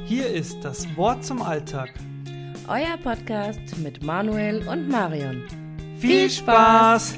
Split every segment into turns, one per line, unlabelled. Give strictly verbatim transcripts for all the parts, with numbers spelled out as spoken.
Hier ist das Wort zum Alltag.
Euer Podcast mit Manuel und Marion.
Viel Spaß!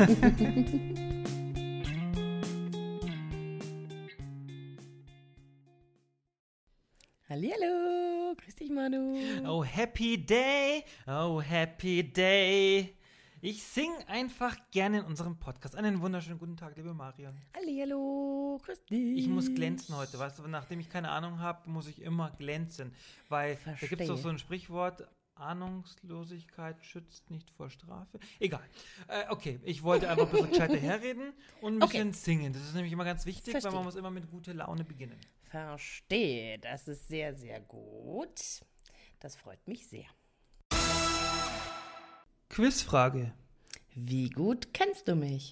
Hallihallo, grüß dich Manu.
Oh, happy day, oh, happy day. Ich singe einfach gerne in unserem Podcast. Einen wunderschönen guten Tag, liebe Marion.
Hallihallo, grüß dich.
Ich muss glänzen heute, weißt du, nachdem ich keine Ahnung habe, muss ich immer glänzen. Weil
Verstehe.
da gibt es doch so ein Sprichwort, Ahnungslosigkeit schützt nicht vor Strafe. Egal. Äh, okay, ich wollte einfach ein bisschen gescheiter herreden und ein bisschen
Okay.
singen. Das ist nämlich immer ganz wichtig,
Verstehe.
weil man muss immer mit guter Laune beginnen.
Verstehe, das ist sehr, sehr gut. Das freut mich sehr.
Quizfrage.
Wie gut kennst du mich?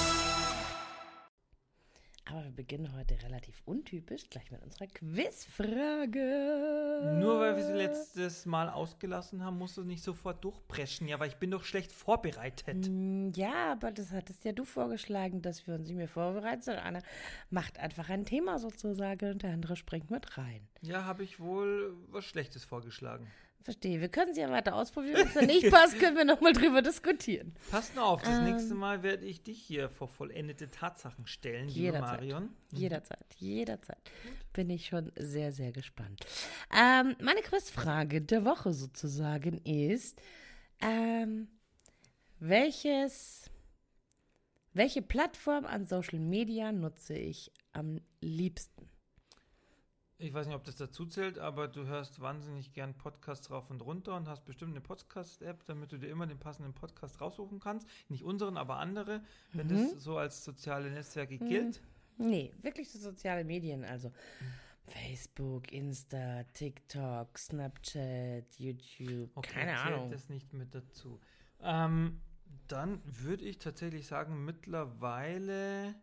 Aber wir beginnen heute relativ untypisch, gleich mit unserer Quizfrage.
Nur weil wir sie letztes Mal ausgelassen haben, musst du nicht sofort durchpreschen. Ja, weil ich bin doch schlecht vorbereitet.
Mm, Ja, aber das hattest ja du vorgeschlagen, dass wir uns nicht mehr vorbereiten, sondern einer macht einfach ein Thema sozusagen und der andere springt mit rein.
Ja, habe ich wohl was Schlechtes vorgeschlagen.
Verstehe, wir können es ja weiter ausprobieren. Wenn es dann nicht passt, können wir nochmal drüber diskutieren.
Passt nur auf, das
Ähm.
nächste Mal werde ich dich hier vor vollendete Tatsachen stellen, liebe
Jederzeit.
Marion. Mhm.
Jederzeit, jederzeit. Bin ich schon sehr, sehr gespannt. Ähm, meine Quizfrage der Woche sozusagen ist, ähm, welches, welche Plattform an Social Media nutze ich am liebsten?
Ich weiß nicht, ob das dazu zählt, aber du hörst wahnsinnig gern Podcasts rauf und runter und hast bestimmt eine Podcast-App, damit du dir immer den passenden Podcast raussuchen kannst. Nicht unseren, aber andere, wenn
Mhm.
das so als soziale Netzwerke gilt.
Nee, wirklich so soziale Medien, also Facebook, Insta, TikTok, Snapchat, YouTube,
Okay,
keine
zählt
Ahnung.
das nicht mit dazu. Ähm, dann würde ich tatsächlich sagen, mittlerweile,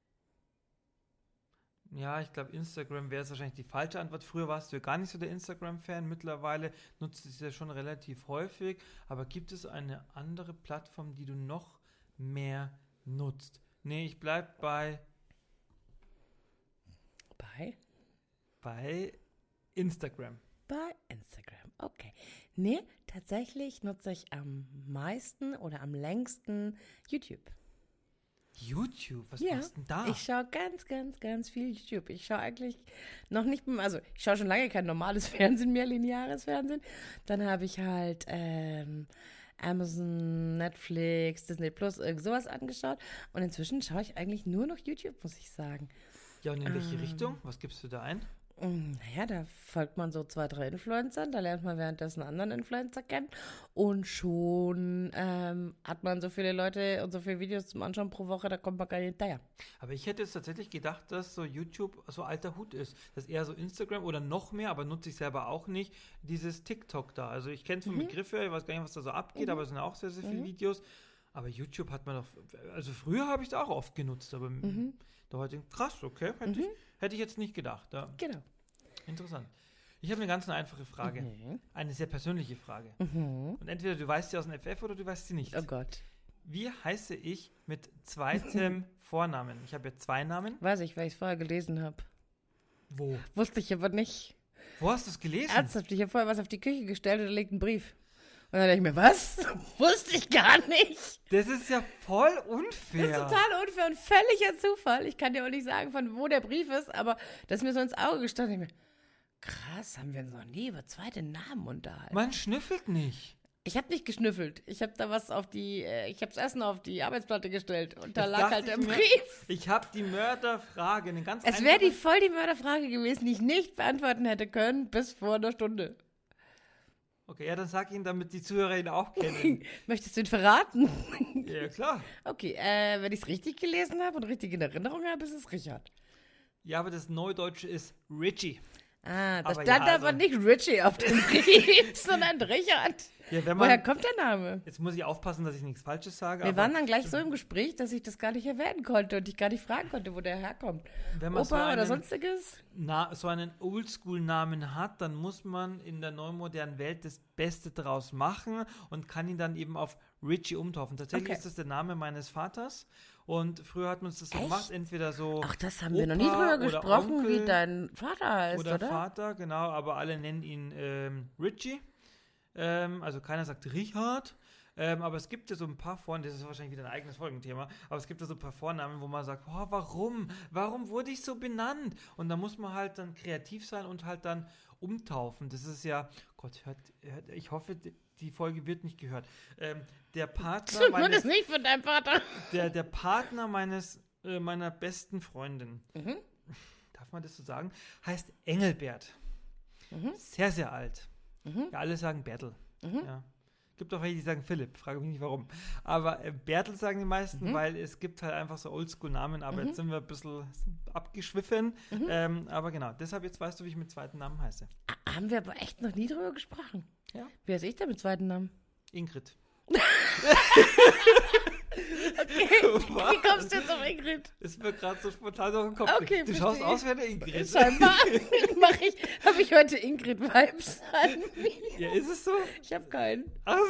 ja, ich glaube, Instagram wäre es wahrscheinlich die falsche Antwort. Früher warst du ja gar nicht so der Instagram-Fan, mittlerweile nutzt du es ja schon relativ häufig. Aber gibt es eine andere Plattform, die du noch mehr nutzt? Nee, ich bleibe bei,
Bei?
bei Instagram.
Bei Instagram, okay. Nee, tatsächlich nutze ich am meisten oder am längsten YouTube.
YouTube, was
Ja,
machst du denn da?
Ich schaue ganz, ganz, ganz viel YouTube. Ich schaue eigentlich noch nicht, mehr- also ich schaue schon lange kein normales Fernsehen mehr, lineares Fernsehen. Dann habe ich halt ähm, Amazon, Netflix, Disney Plus, irgend sowas angeschaut. Und inzwischen schaue ich eigentlich nur noch YouTube, muss ich sagen.
Ja, und in welche
Ähm.
Richtung? Was gibst du da ein?
Mm, Naja, da folgt man so zwei, drei Influencern, da lernt man währenddessen einen anderen Influencer kennen und schon ähm, hat man so viele Leute und so viele Videos zum Anschauen pro Woche, da kommt man gar nicht hinterher.
Aber ich hätte jetzt tatsächlich gedacht, dass so YouTube so alter Hut ist. Dass eher so Instagram oder noch mehr, aber nutze ich selber auch nicht, dieses TikTok da. Also ich kenne es vom
Mhm.
Begriff her, ich weiß gar nicht, was da so abgeht,
Mhm.
aber es sind auch sehr, sehr viele
Mhm.
Videos. Aber YouTube hat man doch, also früher habe ich es auch oft genutzt, aber
Mhm.
der heute, krass, okay, hätte,
Mhm.
ich, hätte ich jetzt nicht gedacht. Ja,
Genau.
interessant. Ich habe eine ganz einfache Frage,
Mhm.
eine sehr persönliche Frage.
Mhm.
Und entweder du weißt sie aus dem F F oder du weißt sie nicht.
Oh Gott.
Wie heiße ich mit zweitem Vornamen? Ich habe ja zwei Namen.
Weiß ich, weil ich es vorher gelesen habe.
Wo?
Wusste ich aber nicht.
Wo hast du es gelesen?
Ernsthaft, ich habe vorher was auf die Küche gestellt und da liegt ein Brief. Und dann dachte ich mir, was? Wusste ich gar nicht.
Das ist ja voll
Das
unfair.
ist total unfair und völliger Zufall. Ich kann dir auch nicht sagen, von wo der Brief ist, aber das ist mir so ins Auge gestanden. Ich mir, krass, haben wir uns noch nie über zweite Namen unterhalten.
Man schnüffelt nicht.
Ich habe nicht geschnüffelt. Ich habe da was auf die, äh, ich habe das Essen auf die Arbeitsplatte gestellt und da
Jetzt
lag
dachte
halt der
ich mir,
Brief.
Ich habe die Mörderfrage, eine ganz
Es wäre die
einfache-
voll die Mörderfrage gewesen, die ich nicht beantworten hätte können bis vor einer Stunde.
Okay, ja, dann sag ihn, damit die Zuhörer ihn auch kennen.
Möchtest du ihn verraten?
Ja, klar.
Okay, äh, wenn ich es richtig gelesen habe und richtig in Erinnerung habe, ist es Richard.
Ja, aber das Neudeutsche ist Richie.
Ah, da
Aber
stand
ja,
aber
also-
nicht Richie auf dem Brief, sondern Richard.
Ja, wenn man,
Woher kommt der Name?
jetzt muss ich aufpassen, dass ich nichts Falsches sage.
Wir
aber
waren dann gleich so im Gespräch, dass ich das gar nicht erwähnen konnte und ich gar nicht fragen konnte, wo der herkommt.
wenn man
Opa
so einen,
oder sonstiges?
Na, so einen Oldschool-Namen hat, dann muss man in der neumodernen Welt das Beste draus machen und kann ihn dann eben auf Richie umtaufen. Tatsächlich
Okay.
ist das der Name meines Vaters und früher hat man es das so
Echt?
gemacht, entweder so
Ach, das haben wir noch nie
Opa
drüber
oder
gesprochen,
Onkel
wie dein Vater heißt,
oder
oder?
Vater, genau, aber alle nennen ihn ähm, Richie. Ähm, also keiner sagt Richard. Ähm, aber es gibt ja so ein paar Vornamen, das ist wahrscheinlich wieder ein eigenes Folgenthema, aber es gibt ja so ein paar Vornamen, wo man sagt, oh, warum? Warum wurde ich so benannt? Und da muss man halt dann kreativ sein und halt dann umtaufen. Das ist ja, Gott, hört, hört, ich hoffe, die- die Folge wird nicht gehört. Ähm, der Partner
Nur
meines,
das nicht von deinem Vater.
der, der Partner meines, äh, meiner besten Freundin,
Mhm.
darf man das so sagen, heißt Engelbert.
Mhm.
Sehr, sehr alt.
Mhm.
Ja, alle sagen Bertel.
Mhm.
Ja. Gibt auch welche, die sagen Philipp. Frage mich nicht warum. Aber äh, Bertel sagen die meisten,
Mhm.
weil es gibt halt einfach so Oldschool-Namen. Aber
Mhm.
jetzt sind wir ein bisschen abgeschwiffen.
Mhm.
Ähm, aber genau, deshalb jetzt weißt du, wie ich mit zweiten Namen heiße.
Ah, haben wir aber echt noch nie drüber gesprochen.
Ja.
Wie heiße ich denn mit zweiten Namen?
Ingrid.
Okay,
Was?
wie kommst du jetzt auf Ingrid?
Ist mir gerade so spontan auf den Kopf.
Okay,
du schaust
verstehe.
aus wie eine Ingrid.
Scheinbar mache ich, habe ich heute Ingrid-Vibes an mir.
Ja, ist es so?
Ich habe keinen.
Also,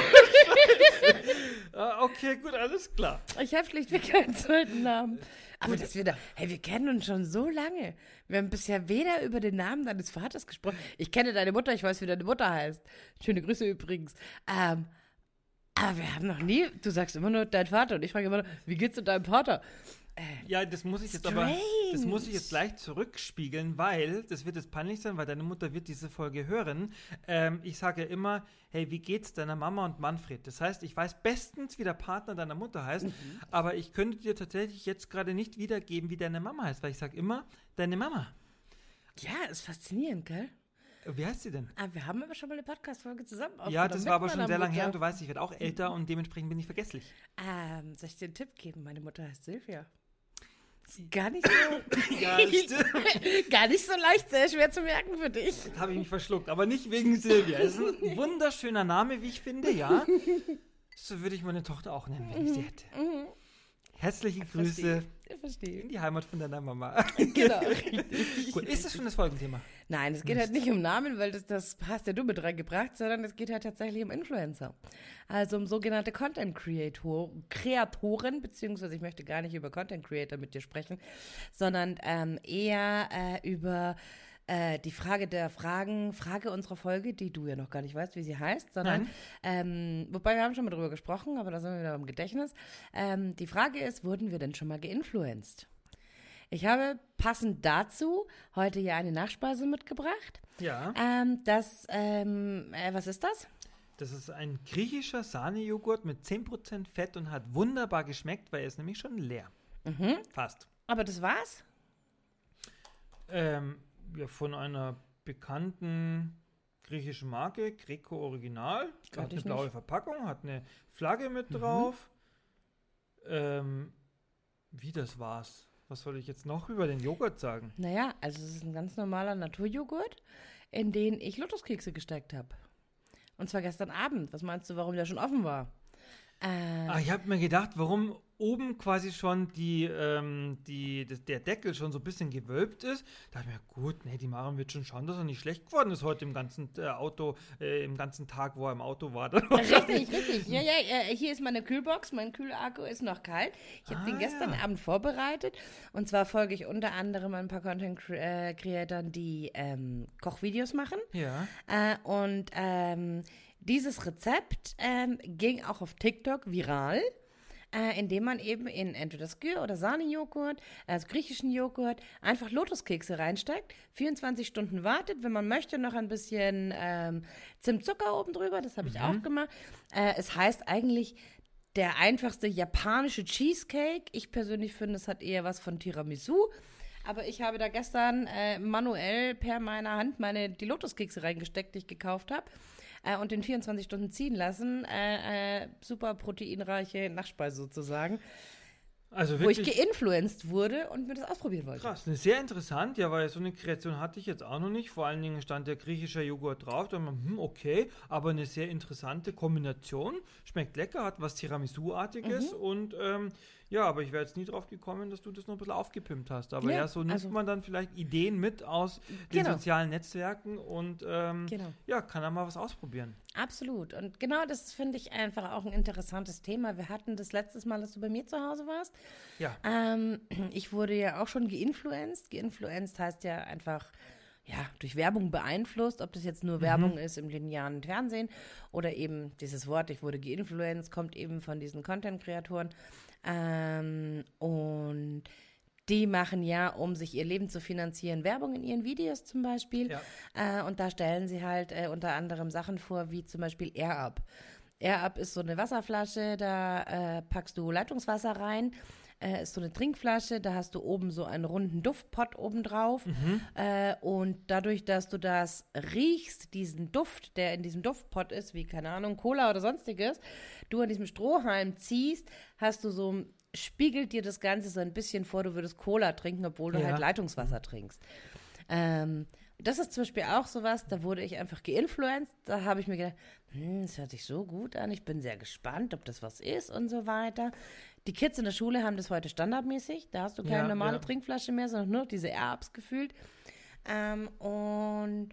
ah, okay, gut, alles klar.
Ich habe schlichtweg keinen zweiten Namen. Aber das wieder, hey, wir kennen uns schon so lange. Wir haben bisher weder über den Namen deines Vaters gesprochen. Ich kenne deine Mutter, ich weiß, wie deine Mutter heißt. Schöne Grüße übrigens. Ähm, aber wir haben noch nie, du sagst immer nur dein Vater und ich frage immer nur, wie geht's mit deinem Vater?
Ja, das muss ich jetzt aber, das
Strange.
muss ich jetzt gleich zurückspiegeln, weil, das wird jetzt peinlich sein, weil deine Mutter wird diese Folge hören. Ähm, ich sage ja immer, hey, wie geht's deiner Mama und Manfred? Das heißt, ich weiß bestens, wie der Partner deiner Mutter heißt, aber ich könnte dir tatsächlich jetzt gerade nicht wiedergeben, wie deine Mama heißt, weil ich sage immer, deine Mama.
Ja, ist faszinierend, gell?
Wie heißt sie denn?
Aber wir haben aber schon mal eine Podcast-Folge zusammen
Ja,
aufgenommen
das
mit
war aber schon
meiner
sehr lange her und
Mutter.
du weißt, ich werde auch älter und dementsprechend bin ich vergesslich.
Ähm, soll ich dir einen Tipp geben? Meine Mutter heißt Silvia. Ist gar nicht so,
Ja, stimmt.
gar nicht so leicht, sehr schwer zu merken für dich.
Jetzt habe ich mich verschluckt, aber nicht wegen Silvia. Es ist ein wunderschöner Name, wie ich finde, ja. So würde ich meine Tochter auch nennen, wenn ich sie hätte.
Mhm.
Herzliche
Verstehe.
Grüße
Ich verstehe.
in die Heimat von deiner Mama.
Genau.
Gut, ist das schon das Folgenthema?
Nein, es geht halt nicht um Namen, weil das, das hast ja du mit reingebracht, sondern es geht halt tatsächlich um Influencer. Also um sogenannte Content-Kreatoren, beziehungsweise ich möchte gar nicht über Content-Creator mit dir sprechen, sondern ähm, eher äh, über äh, die Frage der Fragen, Frage unserer Folge, die du ja noch gar nicht weißt, wie sie heißt, sondern, ähm, wobei wir haben schon mal drüber gesprochen, aber da sind wir wieder im Gedächtnis. Ähm, die Frage ist, wurden wir denn schon mal geinfluenced? Ich habe passend dazu heute ja eine Nachspeise mitgebracht.
Ja.
Ähm, das, ähm, äh, was ist das?
Das ist ein griechischer Sahnejoghurt mit zehn Prozent Fett und hat wunderbar geschmeckt, weil er ist nämlich schon leer.
Mhm.
Fast.
Aber das war's?
Ähm, ja, von einer bekannten griechischen Marke, Greco Original. Hat
Kannte
eine
ich
blaue
nicht.
Verpackung, hat eine Flagge mit drauf. Ähm, wie das war's? Was soll ich jetzt noch über den Joghurt sagen?
Naja, also es ist ein ganz normaler Naturjoghurt, in den ich Lotuskekse gesteckt habe. Und zwar gestern Abend. Was meinst du, warum der schon offen war? Äh,
Ah, ich habe mir gedacht, warum oben quasi schon die, ähm, die, das, der Deckel schon so ein bisschen gewölbt ist. Da dachte ich mir, gut, nee, die Maren wird schon schauen, dass er nicht schlecht geworden ist heute im ganzen äh, Auto, äh, im ganzen Tag, wo er im Auto war.
Richtig, richtig. Ja, ja, äh, hier ist meine Kühlbox. Mein Kühlakku ist noch kalt. Ich habe
Ah,
den gestern
ja.
Abend vorbereitet. Und zwar folge ich unter anderem ein paar Content-Creatoren, die ähm, Kochvideos machen.
Ja.
Äh, und ähm, dieses Rezept ähm, ging auch auf TikTok viral. Äh, indem man eben in entweder Skyr oder Sahnejoghurt, also griechischen Joghurt, einfach Lotuskekse reinsteckt, vierundzwanzig Stunden wartet, wenn man möchte, noch ein bisschen ähm, Zimtzucker oben drüber, das habe ich auch gemacht. Äh, es heißt eigentlich der einfachste japanische Cheesecake. Ich persönlich finde, es hat eher was von Tiramisu. Aber ich habe da gestern äh, manuell per meiner Hand meine, die Lotuskekse reingesteckt, die ich gekauft habe. Äh, und in vierundzwanzig Stunden ziehen lassen. Äh, äh, super proteinreiche Nachspeise sozusagen.
Also
wo ich
wirklich
geinfluenced wurde und mir das ausprobieren wollte.
krass, ne, sehr interessant, ja, weil so eine Kreation hatte ich jetzt auch noch nicht. Vor allen Dingen stand der griechische Joghurt drauf. Da man, hm, okay, aber eine sehr interessante Kombination. Schmeckt lecker, hat was Tiramisu-artiges
Mhm.
und ähm, ja, aber ich wäre jetzt nie drauf gekommen, dass du das noch ein bisschen aufgepimpt hast. Aber ja,
Ja,
so nimmt
also-
man dann vielleicht Ideen mit aus den
Genau.
sozialen Netzwerken und ähm,
Genau.
ja, kann da mal was ausprobieren.
Absolut. Und genau das finde ich einfach auch ein interessantes Thema. Wir hatten das letztes Mal, dass du bei mir zu Hause warst.
Ja,
Ähm, ich wurde ja auch schon geinfluenced. Geinfluenced heißt ja einfach, ja, durch Werbung beeinflusst, ob das jetzt nur Werbung ist im linearen Fernsehen oder eben dieses Wort, ich wurde geinfluenced, kommt eben von diesen Content-Kreatoren. Ähm, und die machen ja, um sich ihr Leben zu finanzieren, Werbung in ihren Videos zum Beispiel.
ja.
Äh, und da stellen sie halt äh, unter anderem Sachen vor, wie zum Beispiel AirUp. AirUp ist so eine Wasserflasche, da äh, packst du Leitungswasser rein. Äh, ist so eine Trinkflasche, da hast du oben so einen runden Duftpott oben drauf. Äh, und dadurch, dass du das riechst, diesen Duft, der in diesem Duftpott ist, wie, keine Ahnung, Cola oder sonstiges, du an diesem Strohhalm ziehst, hast du so, spiegelt dir das Ganze so ein bisschen vor, du würdest Cola trinken, obwohl du
Ja.
halt Leitungswasser trinkst. Ähm, das ist zum Beispiel auch sowas, da wurde ich einfach geinfluenced. Da habe ich mir gedacht, hm, das hört sich so gut an, ich bin sehr gespannt, ob das was ist und so weiter. Die Kids in der Schule haben das heute standardmäßig. Da hast du keine
Ja,
normale
ja.
Trinkflasche mehr, sondern nur diese Air-Ups gefühlt. Ähm, und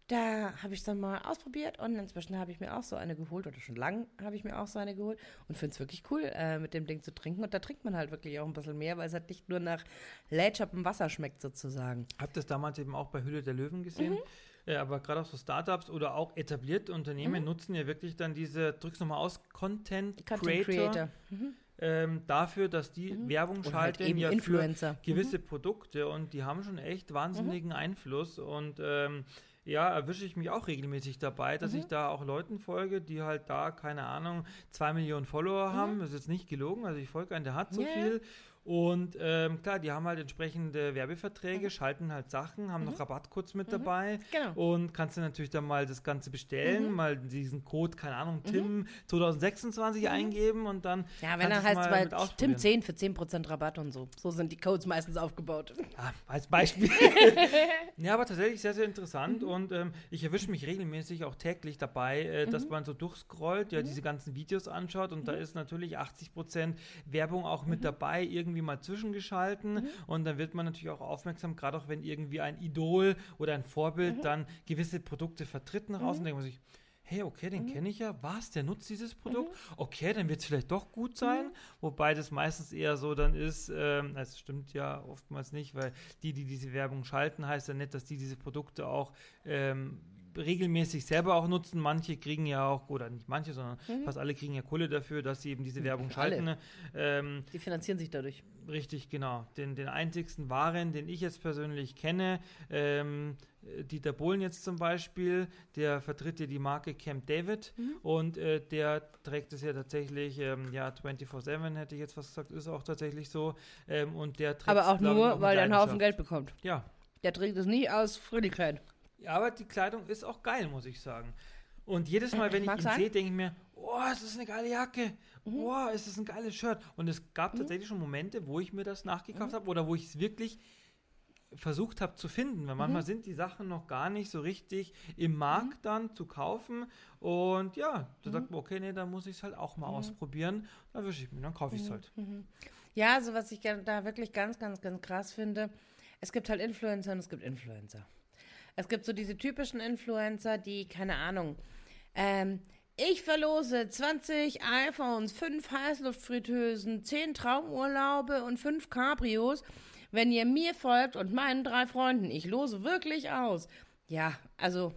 da habe ich es dann mal ausprobiert und inzwischen habe ich mir auch so eine geholt oder schon lang habe ich mir auch so eine geholt und finde es wirklich cool, äh, mit dem Ding zu trinken. Und da trinkt man halt wirklich auch ein bisschen mehr, weil es halt nicht nur nach lätscherem Wasser schmeckt sozusagen.
Hab das damals eben auch bei Hülle der Löwen gesehen.
Mhm.
Äh, aber gerade auch so Startups oder auch etablierte Unternehmen nutzen ja wirklich dann diese, drück's nochmal aus, Content,
Content
Creator,
Creator. Mhm.
ähm, dafür, dass die Werbung
Oder halt
schalten
eben
ja für
Influencer.
gewisse Produkte und die haben schon echt wahnsinnigen Einfluss und ähm, ja, erwische ich mich auch regelmäßig dabei, dass ich da auch Leuten folge, die halt da, keine Ahnung, zwei Millionen Follower haben. Das ist jetzt nicht gelogen, also ich folge einen, der hat so
Ja.
viel. Und ähm, klar, die haben halt entsprechende Werbeverträge, schalten halt Sachen, haben noch Rabattcodes mit dabei.
Genau.
Und kannst du natürlich dann mal das Ganze bestellen, mal diesen Code, keine Ahnung, Tim zwanzig sechsundzwanzig eingeben und dann
Ja, wenn
kannst
dann
du's
heißt
mal
es
mit
bei
ausprobieren.
Tim zehn für zehn Prozent Rabatt und so. So sind die Codes meistens aufgebaut.
Ja, als Beispiel. Ja, aber tatsächlich sehr, sehr interessant und ähm, ich erwische mich regelmäßig auch täglich dabei, äh, dass man so durchscrollt, ja, diese ganzen Videos anschaut und da ist natürlich achtzig Prozent Werbung auch mit dabei, irgendwie mal zwischengeschalten und dann wird man natürlich auch aufmerksam, gerade auch wenn irgendwie ein Idol oder ein Vorbild dann gewisse Produkte vertritt nach außen, denkt man sich, hey, okay, den kenne ich ja. Was? Der nutzt dieses Produkt? Okay, dann wird es vielleicht doch gut sein. Wobei das meistens eher so dann ist, ähm, das stimmt ja oftmals nicht, weil die, die diese Werbung schalten, heißt ja nicht, dass die diese Produkte auch ähm, regelmäßig selber auch nutzen. Manche kriegen ja auch, oder nicht manche, sondern fast alle kriegen ja Kohle dafür, dass sie eben diese Werbung
Alle.
schalten. Ähm,
Die finanzieren sich dadurch.
Richtig, genau. Den, den einzigsten wahren, den ich jetzt persönlich kenne, ähm, Dieter Bohlen jetzt zum Beispiel, der vertritt ja die Marke Camp David und äh, der trägt es ja tatsächlich, ähm, ja, vierundzwanzig sieben hätte ich jetzt fast gesagt, ist auch tatsächlich so. Ähm, und der trägt
Aber auch
es, glaub ich,
nur,
mit
weil er einen Haufen
Leidenschaft.
Geld bekommt.
Ja.
Der trägt es nie aus Fröhlichkeit.
Ja, aber die Kleidung ist auch geil, muss ich sagen. Und jedes Mal, wenn ich
Mag
ihn
sein.
sehe, denke ich mir, oh, es ist eine geile Jacke. Oh, es ist ein geiles Shirt. Und es gab tatsächlich schon Momente, wo ich mir das nachgekauft habe oder wo ich es wirklich versucht habe zu finden, weil manchmal sind die Sachen noch gar nicht so richtig im Markt dann zu kaufen und ja, da sagt man, okay, nee, dann muss ich es halt auch mal ausprobieren, dann wische ich mir, dann kaufe ich es halt.
Ja, also was ich gern- da wirklich ganz, ganz, ganz krass finde, es gibt halt Influencer und es gibt Influencer. Es gibt so diese typischen Influencer, die, keine Ahnung, ähm, ich verlose zwanzig iPhones, fünf Heißluftfritteusen, zehn Traumurlaube und fünf Cabrios, wenn ihr mir folgt und meinen drei Freunden. Ich lose wirklich aus. Ja, also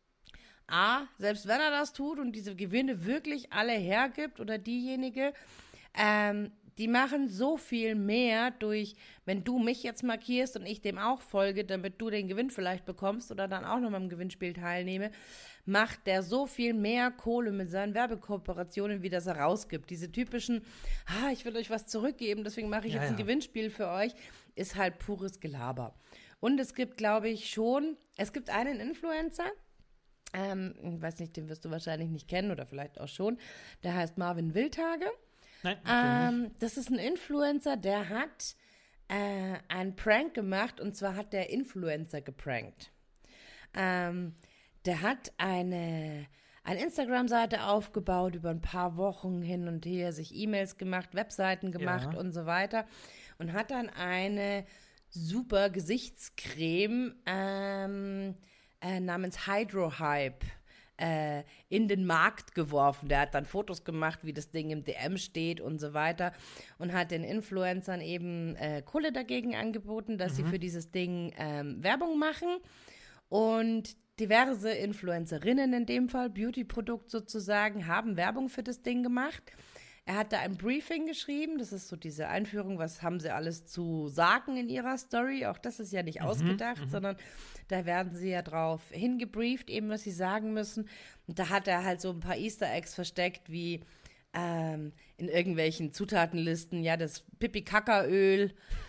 A, selbst wenn er das tut und diese Gewinne wirklich alle hergibt oder diejenige, ähm, die machen so viel mehr durch, wenn du mich jetzt markierst und ich dem auch folge, damit du den Gewinn vielleicht bekommst oder dann auch noch am Gewinnspiel teilnehme, macht der so viel mehr Kohle mit seinen Werbekooperationen, wie das er rausgibt. Diese typischen, ah, ich will euch was zurückgeben, deswegen mache ich
Ja,
jetzt ein
ja.
Gewinnspiel für euch, ist halt pures Gelaber. Und es gibt, glaube ich, schon, es gibt einen Influencer, ähm, ich weiß nicht, den wirst du wahrscheinlich nicht kennen oder vielleicht auch schon, der heißt Marvin Wildhage.
Nein, kenn
Ähm, das ist ein Influencer, der hat äh, einen Prank gemacht und zwar hat der Influencer geprankt. Ähm, der hat eine, eine Instagram-Seite aufgebaut, über ein paar Wochen hin und her, sich E-Mails gemacht, Webseiten gemacht
Ja.
und so weiter und hat dann eine super Gesichtscreme ähm, äh, namens Hydro-Hype äh, in den Markt geworfen. Der hat dann Fotos gemacht, wie das Ding im D M steht und so weiter und hat den Influencern eben äh, Kohle dagegen angeboten, dass sie für dieses Ding ähm, Werbung machen. Und diverse Influencerinnen in dem Fall, Beauty-Produkt sozusagen, haben Werbung für das Ding gemacht. Er hat da ein Briefing geschrieben, das ist so diese Einführung, was haben sie alles zu sagen in ihrer Story. Auch das ist ja nicht ausgedacht, sondern da werden sie ja drauf hingebrieft, eben was sie sagen müssen. Und da hat er halt so ein paar Easter Eggs versteckt, wie ähm, in irgendwelchen Zutatenlisten, ja, das Pipi-Kaka-Öl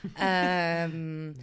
ähm,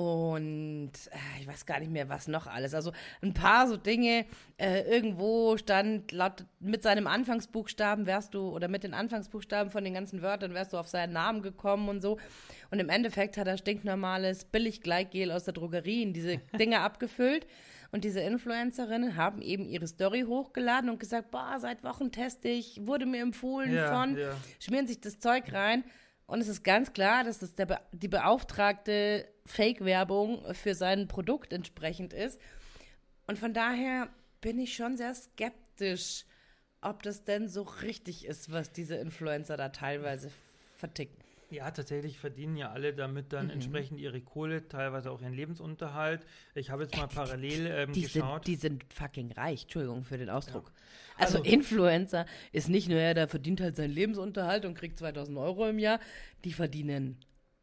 und äh, ich weiß gar nicht mehr, was noch alles. Also ein paar so Dinge. Äh, irgendwo stand laut mit seinem Anfangsbuchstaben wärst du, oder mit den Anfangsbuchstaben von den ganzen Wörtern wärst du auf seinen Namen gekommen und so. Und im Endeffekt hat er stinknormales Billig-Gleitgel aus der Drogerie in diese Dinge abgefüllt. Und diese Influencerinnen haben eben ihre Story hochgeladen und gesagt, boah, seit Wochen teste ich, wurde mir empfohlen
Ja,
von,
ja.
schmieren sich das Zeug rein. Und es ist ganz klar, dass das der, Be- die beauftragte Fake-Werbung für sein Produkt entsprechend ist. Und von daher bin ich schon sehr skeptisch, ob das denn so richtig ist, was diese Influencer da teilweise verticken.
Ja, tatsächlich verdienen ja alle damit dann
Mhm.
entsprechend ihre Kohle, teilweise auch ihren Lebensunterhalt. Ich habe jetzt mal parallel ähm,
Die
geschaut.
sind, die sind fucking reich, Entschuldigung für den Ausdruck. Also,
Also-
Influencer ist nicht nur, ja, der verdient halt seinen Lebensunterhalt und kriegt zweitausend Euro im Jahr, die verdienen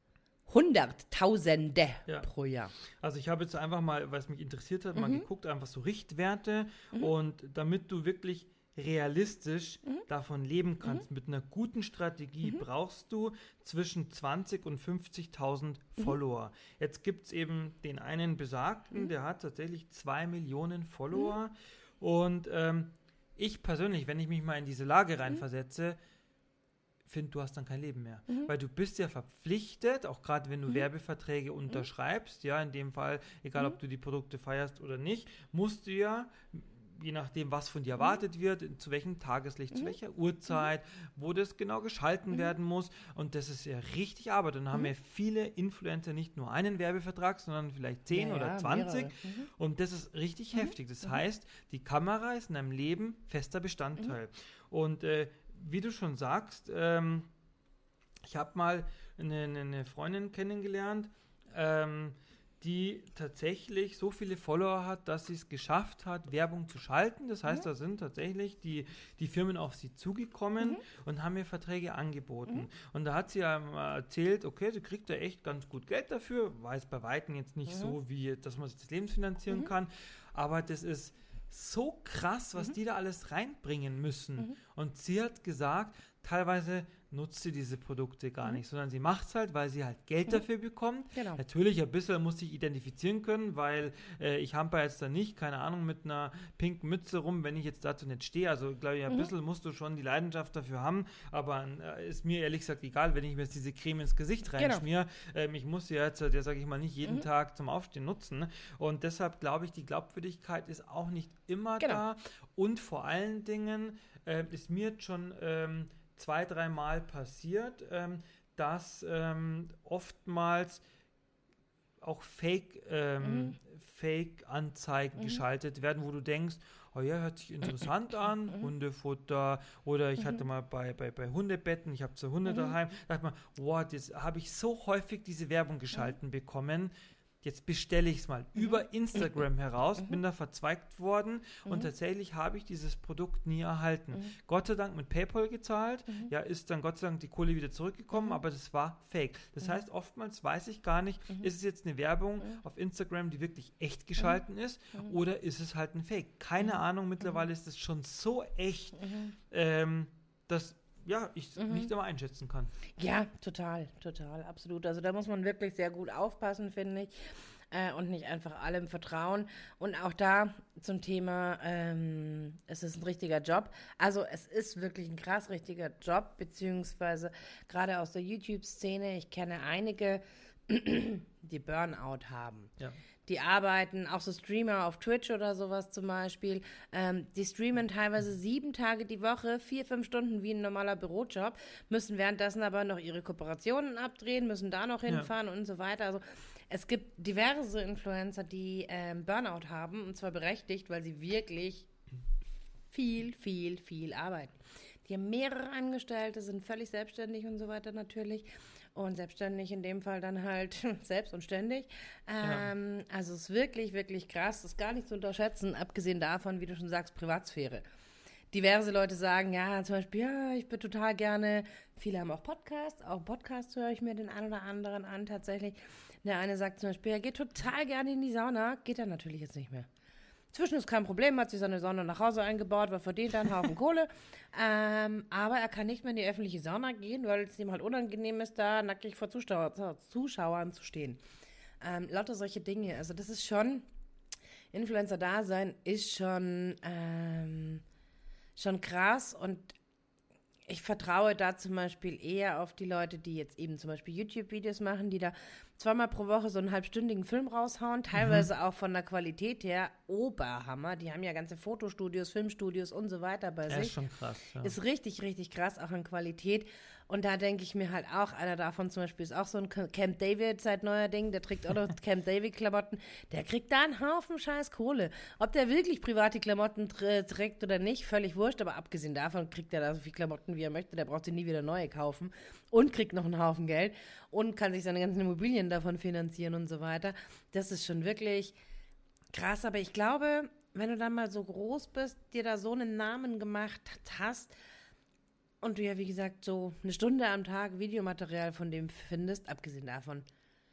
Hunderttausende
Ja.
pro Jahr.
Also ich habe jetzt einfach mal, was mich interessiert hat,
Mhm.
mal geguckt, einfach so Richtwerte und damit du wirklich realistisch
Mhm.
davon leben kannst, mit einer guten Strategie brauchst du zwischen zwanzig und fünfzigtausend
Mhm.
Follower. Jetzt gibt es eben den einen Besagten, der hat tatsächlich zwei Millionen Follower und ähm, ich persönlich, wenn ich mich mal in diese Lage reinversetze, finde, du hast dann kein Leben mehr. Weil du bist ja verpflichtet, auch gerade wenn du Werbeverträge unterschreibst, ja, in dem Fall, egal ob du die Produkte feierst oder nicht, musst du ja, je nachdem, was von dir erwartet wird, zu welchem Tageslicht, zu welcher Uhrzeit, wo das genau geschalten werden muss. Und das ist ja richtig Arbeit. Und dann haben ja viele Influencer nicht nur einen Werbevertrag, sondern vielleicht zehn
Ja,
oder
ja,
zwanzig.
mehrere. Mhm.
Und das ist richtig heftig. Das heißt, die Kamera ist in deinem Leben fester Bestandteil. Und äh, wie du schon sagst, ähm, ich habe mal eine, eine Freundin kennengelernt, ähm, die tatsächlich so viele Follower hat, dass sie es geschafft hat, Werbung zu schalten. Das heißt, da sind tatsächlich die, die Firmen auf sie zugekommen und haben ihr Verträge angeboten. Und da hat sie ja mal erzählt, okay, sie kriegt da echt ganz gut Geld dafür, war es bei Weitem jetzt nicht so, wie dass man sich das Leben finanzieren kann, aber das ist so krass, was die da alles reinbringen müssen. Und sie hat gesagt, teilweise nutzt sie diese Produkte gar nicht, sondern sie macht es halt, weil sie halt Geld dafür bekommt.
Genau.
Natürlich, ein bisschen muss ich identifizieren können, weil äh, ich hamper jetzt da nicht, keine Ahnung, mit einer pinken Mütze rum, wenn ich jetzt dazu nicht stehe. Also, glaube ich, ein bisschen musst du schon die Leidenschaft dafür haben, aber äh, ist mir ehrlich gesagt egal, wenn ich mir jetzt diese Creme ins Gesicht reinschmier. Ähm, ich muss sie jetzt, ja, sage ich mal, nicht jeden Tag zum Aufstehen nutzen. Und deshalb glaube ich, die Glaubwürdigkeit ist auch nicht immer
Genau.
da. Und vor allen Dingen äh, ist mir jetzt schon ähm, zwei, dreimal passiert, ähm, dass ähm, oftmals auch Fake, ähm,
Mhm.
Fake-Anzeigen geschaltet werden, wo du denkst, oh ja, hört sich interessant an, Hundefutter oder ich hatte mal bei, bei, bei Hundebetten, ich habe zwei Hunde daheim, da dachte man, wow, das habe ich so häufig diese Werbung geschalten bekommen, jetzt bestelle ich es mal über Instagram heraus, bin da verzweigt worden und tatsächlich habe ich dieses Produkt nie erhalten. Gott sei Dank mit PayPal gezahlt, ja, ist dann Gott sei Dank die Kohle wieder zurückgekommen, aber das war fake. Das heißt, oftmals weiß ich gar nicht, ist es jetzt eine Werbung auf Instagram, die wirklich echt geschalten ist oder ist es halt ein Fake? Keine Ahnung, mittlerweile ist es schon so echt, ähm, dass ja, ich es nicht immer einschätzen kann.
Ja, total, total, absolut. Also da muss man wirklich sehr gut aufpassen, finde ich. äh, und nicht einfach allem vertrauen. Und auch da zum Thema, ähm, es ist ein richtiger Job. Also es ist wirklich ein krass richtiger Job, beziehungsweise gerade aus der YouTube-Szene, ich kenne einige, die Burnout haben.
Ja.
Die arbeiten, auch so Streamer auf Twitch oder sowas zum Beispiel, ähm, die streamen teilweise sieben Tage die Woche, vier, fünf Stunden wie ein normaler Bürojob, müssen währenddessen aber noch ihre Kooperationen abdrehen, müssen da noch hinfahren ja. und so weiter. Also es gibt diverse Influencer, die ähm, Burnout haben, und zwar berechtigt, weil sie wirklich viel, viel, viel arbeiten. Die haben mehrere Angestellte, sind völlig selbstständig und so weiter natürlich. Und selbstständig in dem Fall dann halt selbst und ständig. Ähm, ja. Also es ist wirklich, wirklich krass. Das ist gar nicht zu unterschätzen, abgesehen davon, wie du schon sagst, Privatsphäre. Diverse Leute sagen, ja, zum Beispiel, ja, ich bin total gerne, viele haben auch Podcasts, auch Podcasts höre ich mir den einen oder anderen an tatsächlich. Der eine sagt zum Beispiel, er geht total gerne in die Sauna, geht er natürlich jetzt nicht mehr. Zwischen ist kein Problem, hat sich seine Sauna nach Hause eingebaut, weil verdient einen Haufen Kohle. Ähm, aber er kann nicht mehr in die öffentliche Sauna gehen, weil es ihm halt unangenehm ist, da nackig vor Zuschauer, Zuschauern zu stehen. Ähm, lauter solche Dinge. Also das ist schon, Influencer-Dasein ist schon, ähm, schon krass, und ich vertraue da zum Beispiel eher auf die Leute, die jetzt eben zum Beispiel YouTube-Videos machen, die da zweimal pro Woche so einen halbstündigen Film raushauen, teilweise mhm. auch von der Qualität her Oberhammer. Die haben ja ganze Fotostudios, Filmstudios und so weiter bei
ja,
sich.
Ist schon krass. Ja.
Ist richtig, richtig krass, auch an Qualität. Und da denke ich mir halt auch, einer davon zum Beispiel ist auch so ein Camp David seit neuerding, der trägt auch noch Camp David-Klamotten, der kriegt da einen Haufen scheiß Kohle. Ob der wirklich private Klamotten trägt oder nicht, völlig wurscht, aber abgesehen davon kriegt er da so viel Klamotten, wie er möchte, der braucht sich nie wieder neue kaufen und kriegt noch einen Haufen Geld und kann sich seine ganzen Immobilien davon finanzieren und so weiter. Das ist schon wirklich krass, aber ich glaube, wenn du dann mal so groß bist, dir da so einen Namen gemacht hast, und du ja, wie gesagt, so eine Stunde am Tag Videomaterial von dem findest, abgesehen davon,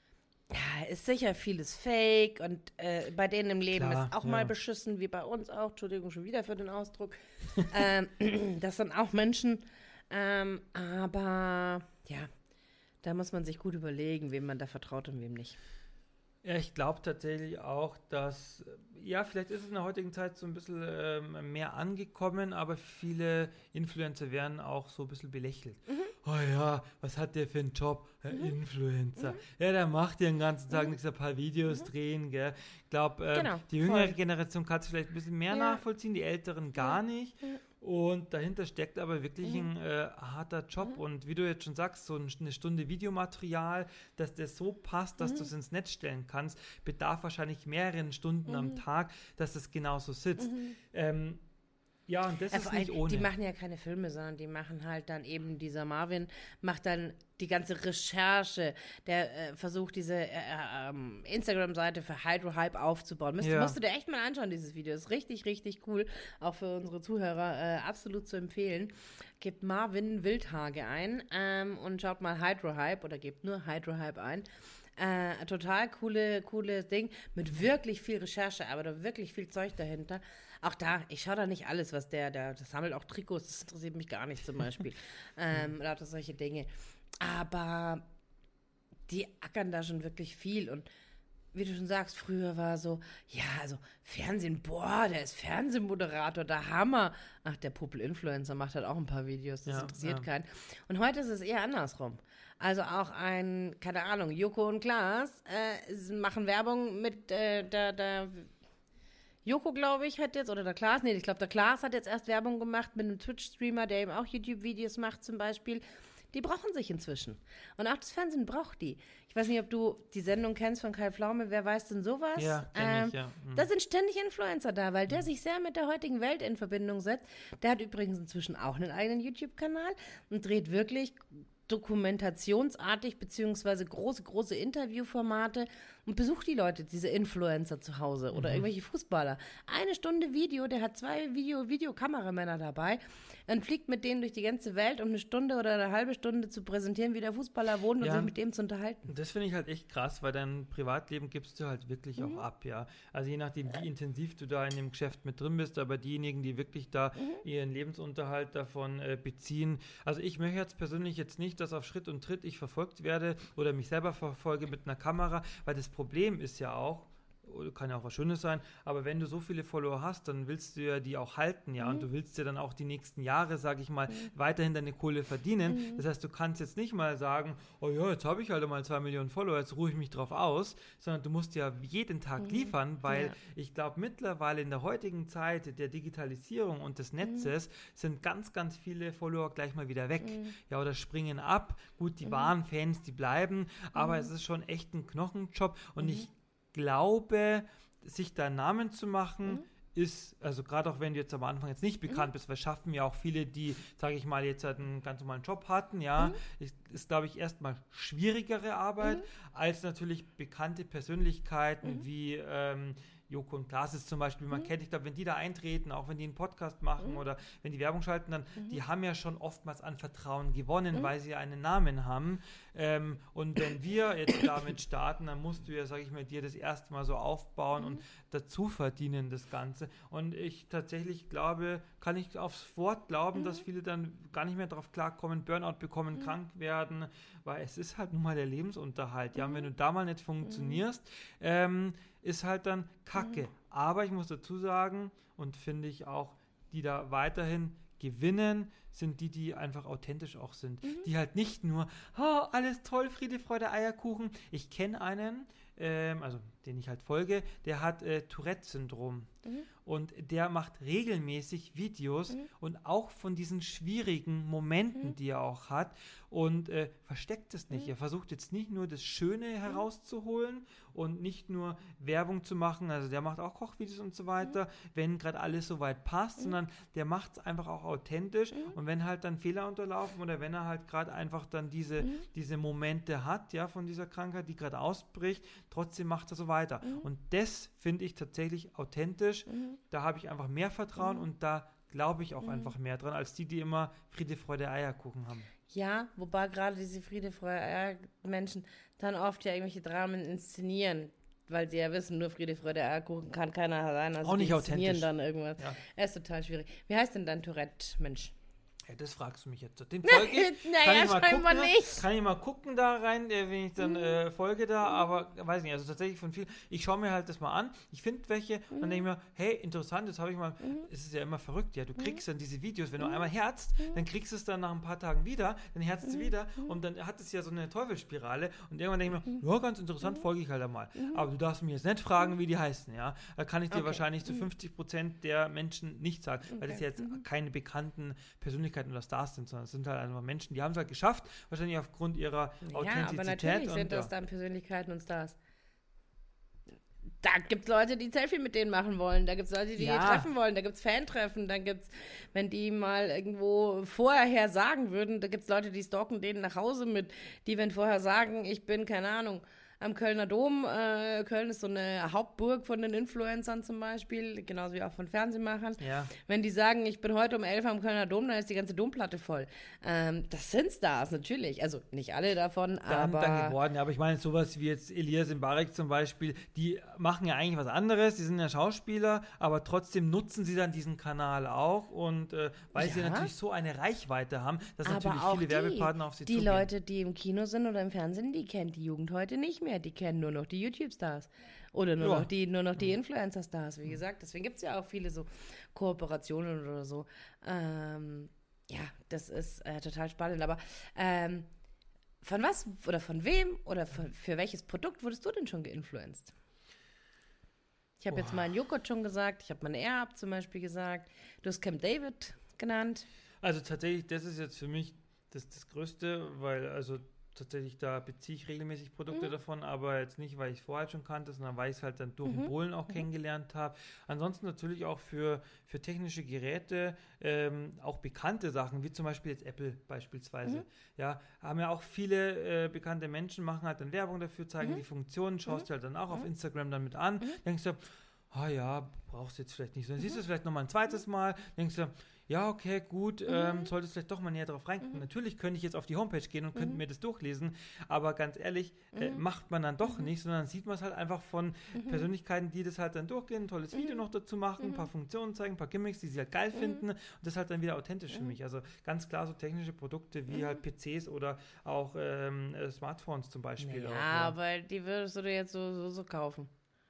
ja, ist sicher vieles Fake, und äh, bei denen im Leben
Klar,
ist auch
ja.
mal beschissen, wie bei uns auch, Entschuldigung schon wieder für den Ausdruck. ähm, das sind auch Menschen, ähm, aber ja, da muss man sich gut überlegen, wem man da vertraut und wem nicht.
Ja, ich glaube tatsächlich auch, dass, ja, vielleicht ist es in der heutigen Zeit so ein bisschen ähm, mehr angekommen, aber viele Influencer werden auch so ein bisschen belächelt. Mhm. Oh ja, was hat der für einen Job? Herr mhm. Influencer. Mhm. Ja, der macht ja den ganzen Tag mhm. nichts, ein paar Videos mhm. drehen, gell. Ich glaube, ähm,
genau,
die jüngere
voll.
Generation kann es vielleicht ein bisschen mehr ja. nachvollziehen, die Älteren gar nicht. Ja. Und dahinter steckt aber wirklich mhm. ein äh, harter Job. Mhm. Und wie du jetzt schon sagst, so eine Stunde Videomaterial, dass das so passt, dass mhm. du es ins Netz stellen kannst, bedarf wahrscheinlich mehreren Stunden mhm. am Tag, dass das genauso sitzt. Mhm. Ähm, ja, und das ja, ist nicht ohne.
Die machen ja keine Filme, sondern die machen halt dann eben, dieser Marvin macht dann die ganze Recherche, der äh, versucht diese äh, äh, Instagram-Seite für Hydro-Hype aufzubauen. Müsst, ja. Musst du dir echt mal anschauen, dieses Video. Ist richtig, richtig cool. Auch für unsere Zuhörer äh, absolut zu empfehlen. Gebt Marvin Wildhage ein ähm, und schaut mal Hydro-Hype oder gebt nur Hydro-Hype ein. Äh, total coole, coole Ding mit wirklich viel Recherche, aber da wirklich viel Zeug dahinter. Auch da, ich schaue da nicht alles, was der, der, das sammelt auch Trikots, das interessiert mich gar nicht zum Beispiel. ähm, lauter solche Dinge. Aber die ackern da schon wirklich viel, und wie du schon sagst, früher war so, ja, also Fernsehen, boah, der ist Fernsehmoderator, der Hammer. Ach, der Popel-Influencer macht halt auch ein paar Videos, das ja, interessiert ja. keinen. Und heute ist es eher andersrum. Also auch ein, keine Ahnung, Joko und Klaas äh, machen Werbung mit äh, der, der Joko, glaube ich, hat jetzt, oder der Klaas, nee, ich glaube, der Klaas hat jetzt erst Werbung gemacht mit einem Twitch-Streamer, der eben auch YouTube-Videos macht zum Beispiel. Die brauchen sich inzwischen. Und auch das Fernsehen braucht die. Ich weiß nicht, ob du die Sendung kennst von Kai Pflaume, wer weiß denn sowas?
Ja, kenn
ähm,
ich, ja. Mhm.
Da sind ständig Influencer da, weil der sich sehr mit der heutigen Welt in Verbindung setzt. Der hat übrigens inzwischen auch einen eigenen YouTube-Kanal und dreht wirklich dokumentationsartig beziehungsweise große, große Interviewformate und besucht die Leute, diese Influencer zu Hause oder mhm. irgendwelche Fußballer. Eine Stunde Video, der hat zwei Video, Videokameramänner dabei und fliegt mit denen durch die ganze Welt, um eine Stunde oder eine halbe Stunde zu präsentieren, wie der Fußballer wohnt und ja, sich mit dem zu unterhalten.
Das finde ich halt echt krass, weil dein Privatleben gibst du halt wirklich mhm. auch ab, ja. Also je nachdem, wie intensiv du da in dem Geschäft mit drin bist, aber diejenigen, die wirklich da mhm. ihren Lebensunterhalt davon äh, beziehen. Also ich möchte jetzt persönlich jetzt nicht, dass auf Schritt und Tritt ich verfolgt werde oder mich selber verfolge mit einer Kamera, weil das Problem ist ja auch, kann ja auch was Schönes sein, aber wenn du so viele Follower hast, dann willst du ja die auch halten, ja, mhm. und du willst ja dann auch die nächsten Jahre, sag ich mal, mhm. weiterhin deine Kohle verdienen. Mhm. Das heißt, du kannst jetzt nicht mal sagen, oh ja, jetzt habe ich halt mal zwei Millionen Follower, jetzt ruhe ich mich drauf aus, sondern du musst ja jeden Tag mhm. liefern, weil ja. ich glaube, mittlerweile in der heutigen Zeit der Digitalisierung und des Netzes mhm. sind ganz, ganz viele Follower gleich mal wieder weg, mhm. ja, oder springen ab. Gut, die mhm. wahren Fans, die bleiben, aber mhm. es ist schon echt ein Knochenjob und mhm. ich glaube, sich da einen Namen zu machen, mhm. ist, also gerade auch wenn du jetzt am Anfang jetzt nicht bekannt mhm. bist, weil schaffen ja auch viele, die, sage ich mal, jetzt halt einen ganz normalen Job hatten, ja, mhm. ist, ist glaube ich, erstmal schwierigere Arbeit, mhm. als natürlich bekannte Persönlichkeiten mhm. wie ähm, Joko und Klaas ist zum Beispiel, man mhm. kennt, ich glaube, wenn die da eintreten, auch wenn die einen Podcast machen mhm. oder wenn die Werbung schalten, dann, mhm. die haben ja schon oftmals an Vertrauen gewonnen, mhm. weil sie einen Namen haben. Ähm, und wenn wir jetzt damit starten, dann musst du ja, sage ich mal, dir das erste Mal so aufbauen mhm. und dazu verdienen, das Ganze. Und ich tatsächlich glaube, kann ich aufs Wort glauben, mhm. dass viele dann gar nicht mehr darauf klarkommen, Burnout bekommen, mhm. krank werden, weil es ist halt nun mal der Lebensunterhalt. Ja, und wenn du da mal nicht funktionierst, mhm. ähm, ist halt dann Kacke. Mhm. Aber ich muss dazu sagen, und finde ich auch, die da weiterhin gewinnen, sind die, die einfach authentisch auch sind. Mhm. Die halt nicht nur, oh, alles toll, Friede, Freude, Eierkuchen. Ich kenne einen, ähm, also den ich halt folge, der hat äh, Tourette-Syndrom. Mhm. Und der macht regelmäßig Videos mhm. und auch von diesen schwierigen Momenten, mhm. die er auch hat, und äh, versteckt es nicht. Mhm. Er versucht jetzt nicht nur das Schöne mhm. herauszuholen und nicht nur Werbung zu machen, also der macht auch Kochvideos und so weiter, mhm. wenn gerade alles soweit passt, mhm. sondern der macht es einfach auch authentisch mhm. und wenn halt dann Fehler unterlaufen oder wenn er halt gerade einfach dann diese, mhm. diese Momente hat, ja, von dieser Krankheit, die gerade ausbricht, trotzdem macht er so weiter. Mhm. Und das finde ich tatsächlich authentisch. Mhm. Da habe ich einfach mehr Vertrauen mhm. und da glaube ich auch mhm. einfach mehr dran, als die, die immer Friede, Freude, Eierkuchen haben.
Ja, wobei gerade diese Friede, Freude, Eier-Menschen dann oft ja irgendwelche Dramen inszenieren, weil sie ja wissen, nur Friede, Freude, Eierkuchen kann keiner sein. Also
auch nicht
die inszenieren
authentisch.
Dann irgendwas. Ja. Er ist total schwierig. Wie heißt denn dein Tourette-Mensch?
Ja, das fragst du mich jetzt. Den folge ich.
naja,
kann ich mal
scheinbar
gucken,
nicht.
Kann ich mal gucken da rein, wenn ich dann äh, folge da, aber weiß nicht, also tatsächlich von vielen, ich schaue mir halt das mal an, ich finde welche mhm. und dann denke ich mir, hey, interessant, das habe ich mal, mhm. es ist ja immer verrückt, ja, du kriegst mhm. dann diese Videos, wenn du einmal herzt, mhm. dann kriegst du es dann nach ein paar Tagen wieder, dann herzt es mhm. wieder und dann hat es ja so eine Teufelsspirale und irgendwann denke ich mir, mhm. ja, ganz interessant, mhm. folge ich halt einmal. Mhm. Aber du darfst mir jetzt nicht fragen, wie die heißen, ja, da kann ich dir okay. wahrscheinlich zu fünfzig Prozent der Menschen nicht sagen, okay. weil das jetzt mhm. keine bekannten Persönlichkeiten oder Stars sind, sondern es sind halt einfach Menschen, die haben es halt geschafft, wahrscheinlich aufgrund ihrer ja, Authentizität.
Aber natürlich und, sind das ja. dann Persönlichkeiten und Stars. Da gibt es Leute, die Selfie mit denen machen wollen, da gibt es Leute, die ja. die treffen wollen, da gibt es Fan-Treffen, da gibt es, wenn die mal irgendwo vorher sagen würden, da gibt es Leute, die stalken denen nach Hause mit, die wenn vorher sagen, ich bin, keine Ahnung, am Kölner Dom. Äh, Köln ist so eine Hauptburg von den Influencern zum Beispiel, genauso wie auch von Fernsehmachern. Ja. Wenn die sagen, ich bin heute um elf am Kölner Dom, dann ist die ganze Domplatte voll. Ähm, das sind Stars natürlich, also nicht alle davon,
dann,
aber...
Dann geworden, aber ich meine sowas wie jetzt Elias Mbarek zum Beispiel, die machen ja eigentlich was anderes, die sind ja Schauspieler, aber trotzdem nutzen sie dann diesen Kanal auch und äh, weil ja. sie natürlich so eine Reichweite haben, dass aber natürlich viele die, Werbepartner auf sie
die
zugehen.
Die Leute, die im Kino sind oder im Fernsehen, die kennt die Jugend heute nicht mehr. Die kennen nur noch die YouTube-Stars oder nur, ja. noch die, nur noch die Influencer-Stars, wie gesagt. Deswegen gibt es ja auch viele so Kooperationen oder so. Ähm, ja, das ist äh, total spannend. Aber ähm, von was oder von wem oder von, für welches Produkt wurdest du denn schon geinfluenced? Ich habe jetzt meinen Joghurt schon gesagt, ich habe meinen Air-Up zum Beispiel gesagt. Du hast Camp David genannt.
Also tatsächlich, das ist jetzt für mich das, das Größte, weil also tatsächlich, da beziehe ich regelmäßig Produkte mhm. davon, aber jetzt nicht, weil ich es vorher schon kannte, sondern weil ich es halt dann durch mhm. den Polen auch mhm. kennengelernt habe. Ansonsten natürlich auch für, für technische Geräte, ähm, auch bekannte Sachen, wie zum Beispiel jetzt Apple beispielsweise. Mhm. Ja, haben ja auch viele äh, bekannte Menschen, machen halt dann Werbung dafür, zeigen mhm. die Funktionen, schaust mhm. du halt dann auch mhm. auf Instagram dann mit an, mhm. denkst du, ah ja, brauchst du jetzt vielleicht nicht. So, dann mhm. siehst du es vielleicht nochmal ein zweites Mal, denkst du, ja, okay, gut, mhm. ähm, solltest vielleicht doch mal näher drauf reingucken. Mhm. Natürlich könnte ich jetzt auf die Homepage gehen und mhm. könnte mir das durchlesen, aber ganz ehrlich, mhm. äh, macht man dann doch mhm. nicht, sondern sieht man es halt einfach von mhm. Persönlichkeiten, die das halt dann durchgehen, ein tolles Video mhm. noch dazu machen, mhm. ein paar Funktionen zeigen, ein paar Gimmicks, die sie halt geil mhm. finden und das ist halt dann wieder authentisch mhm. für mich. Also ganz klar so technische Produkte wie mhm. halt P Cs oder auch ähm, äh, Smartphones zum Beispiel.
Ja,
auch, ja,
aber die würdest du dir jetzt so, so, so kaufen.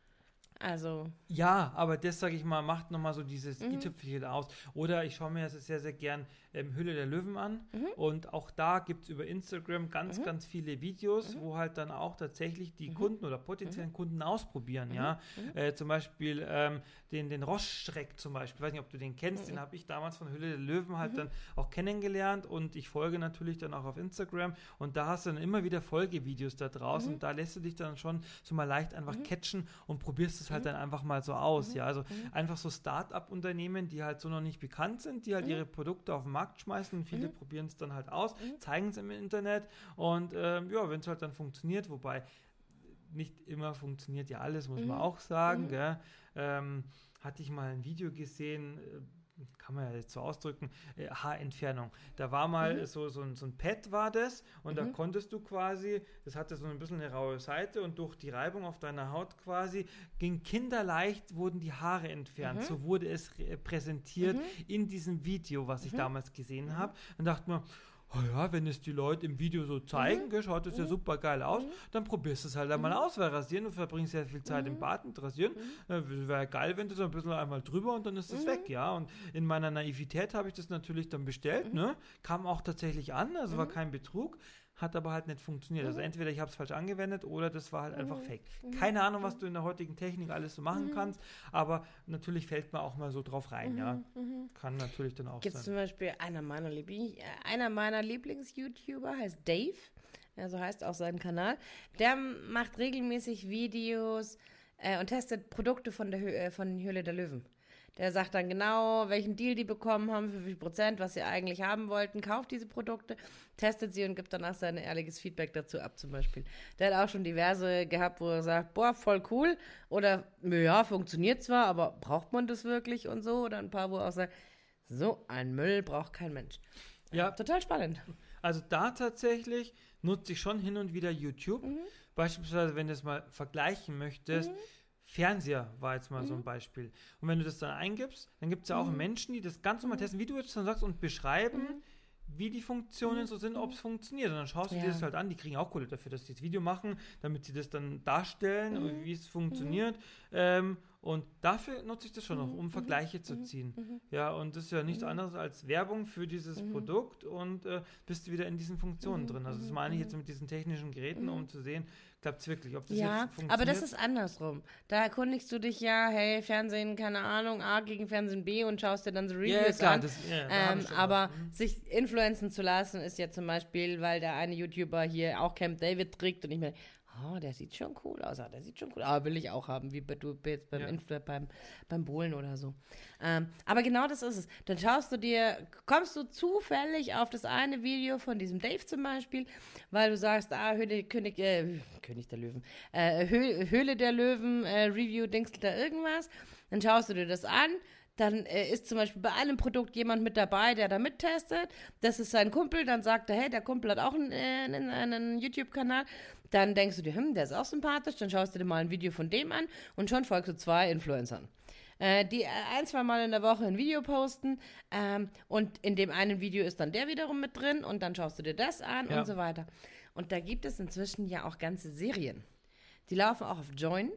Also.
Ja, aber das, sage ich mal, macht nochmal so dieses
Mhm.
i-Tüpfelchen aus. Oder ich schaue mir das sehr, sehr gern ähm, Höhle der Löwen an.
Mhm.
Und auch da gibt es über Instagram ganz,
Mhm.
ganz viele Videos,
Mhm.
wo halt dann auch tatsächlich die
Mhm.
Kunden oder potenziellen Kunden ausprobieren.
Mhm.
Ja,
Mhm.
äh, zum Beispiel ähm, den, den Rossschreck zum Beispiel. Ich weiß nicht, ob du den kennst.
Mhm.
Den habe ich damals von Höhle der Löwen halt
Mhm.
dann auch kennengelernt. Und ich folge natürlich dann auch auf Instagram. Und da hast du dann immer wieder Folgevideos da draußen.
Mhm.
Und da lässt du dich dann schon so mal leicht einfach
Mhm.
catchen und probierst es halt
Mhm.
dann einfach mal so aus.
Mhm.
Ja, also
Mhm.
einfach so Start-up-Unternehmen, die halt so noch nicht bekannt sind, die halt
Mhm.
ihre Produkte auf den Markt schmeißen. Viele
Mhm.
probieren es dann halt aus,
Mhm.
zeigen es im Internet und ähm, ja, wenn es halt dann funktioniert, wobei nicht immer funktioniert ja alles, muss
Mhm.
man auch sagen.
Mhm.
Gell? Ähm, hatte ich mal ein Video gesehen, äh, kann man ja jetzt so ausdrücken, äh, Haarentfernung. Da war mal
Mhm.
so, so, ein, so ein Pad war das und da
Mhm.
konntest du quasi, das hatte so ein bisschen eine raue Seite und durch die Reibung auf deiner Haut quasi ging kinderleicht, wurden die Haare entfernt.
Mhm.
So wurde es re- präsentiert
Mhm.
in diesem Video, was ich
Mhm.
damals gesehen
Mhm.
habe. Dann dachte man, oh ja, wenn es die Leute im Video so zeigen,
Mhm.
gell, schaut es ja
Mhm.
super geil aus,
Mhm.
dann probierst du es halt einmal
Mhm.
aus, weil rasieren, du verbringst sehr viel Zeit
Mhm.
im Bad und rasieren.
Mhm.
Äh, Wäre geil, wenn du so ein bisschen einmal drüber und dann ist es
Mhm.
weg, ja. Und in meiner Naivität habe ich das natürlich dann bestellt,
Mhm.
ne? Kam auch tatsächlich an, also war
Mhm.
kein Betrug, hat aber halt nicht funktioniert. Also
Mhm.
entweder ich habe es falsch angewendet oder das war halt einfach
Mhm.
fake.
Mhm.
Keine Ahnung, was du in der heutigen Technik alles so machen
Mhm.
kannst, aber natürlich fällt man auch mal so drauf rein, ja.
Mhm. Mhm.
Kann natürlich dann auch
Gibt
sein.
zum Beispiel einer meiner, Liebling, äh, einer meiner Lieblings-YouTuber, heißt Dave, ja, so heißt auch sein Kanal. Der macht regelmäßig Videos äh, und testet Produkte von der Hö äh, von Höhle der Löwen. Der sagt dann genau, welchen Deal die bekommen haben, für wie viel Prozent, was sie eigentlich haben wollten, kauft diese Produkte, testet sie und gibt danach sein ehrliches Feedback dazu ab zum Beispiel. Der hat auch schon diverse gehabt, wo er sagt, boah, voll cool oder, ja, funktioniert zwar, aber braucht man das wirklich und so, oder ein paar, wo er auch sagt, so ein Müll braucht kein Mensch.
Ja.
Total spannend.
Also da tatsächlich nutze ich schon hin und wieder YouTube.
Mhm.
Beispielsweise, wenn du es mal vergleichen möchtest,
Mhm.
Fernseher war jetzt mal so ein
Mhm.
Beispiel. Und wenn du das dann eingibst, dann gibt es ja auch
Mhm.
Menschen, die das ganz normal
Mhm.
testen, wie du jetzt schon sagst, und beschreiben,
Mhm.
wie die Funktionen
Mhm.
so sind, ob es funktioniert. Und dann schaust du
Ja.
dir das halt an, die kriegen auch Kohle dafür, dass sie das Video machen, damit sie das dann darstellen,
Mhm.
und wie es funktioniert. Ähm, und dafür nutze ich das schon noch,
Mhm.
um
Mhm.
Vergleiche zu
Mhm.
ziehen.
Mhm.
Ja, und das ist ja nichts
Mhm.
anderes als Werbung für dieses
Mhm.
Produkt und äh, bist du wieder in diesen Funktionen
Mhm.
drin. Also das
Mhm.
meine ich
Mhm.
jetzt mit diesen technischen Geräten,
Mhm.
um zu sehen, klappt es wirklich, ob das
Ja,
jetzt funktioniert.
aber das ist andersrum. Da erkundigst du dich ja, hey, Fernsehen, keine Ahnung, A gegen Fernsehen B und schaust dir dann so
ja,
Reviews
klar,
an.
das, ja, da hab
Ähm,
ich schon
aber
was. Mhm.
sich influenzen zu lassen ist ja zum Beispiel, weil der eine YouTuber hier auch Camp David trägt und ich mir, oh, der sieht schon cool aus, ah, der sieht schon cool aus, aber will ich auch haben, wie bei, du jetzt beim,
Ja.
Influ beim, beim Bohlen oder so. Ähm, aber genau das ist es. Dann schaust du dir, kommst du zufällig auf das eine Video von diesem Dave zum Beispiel, weil du sagst, ah, Höhle, König, äh, König der Löwen, äh, Hö Höhle der Löwen, äh, Review, Dings da irgendwas, dann schaust du dir das an. Dann äh, ist zum Beispiel bei einem Produkt jemand mit dabei, der da mittestet. Das ist sein Kumpel. Dann sagt er, hey, der Kumpel hat auch einen, äh, einen, einen YouTube-Kanal. Dann denkst du dir, hm, der ist auch sympathisch. Dann schaust du dir mal ein Video von dem an und schon folgst du zwei Influencern, äh, die äh, ein, zwei Mal in der Woche ein Video posten. Ähm, und in dem einen Video ist dann der wiederum mit drin und dann schaust du dir das an
Ja.
und so weiter. Und da gibt es inzwischen ja auch ganze Serien. Die laufen auch auf Join.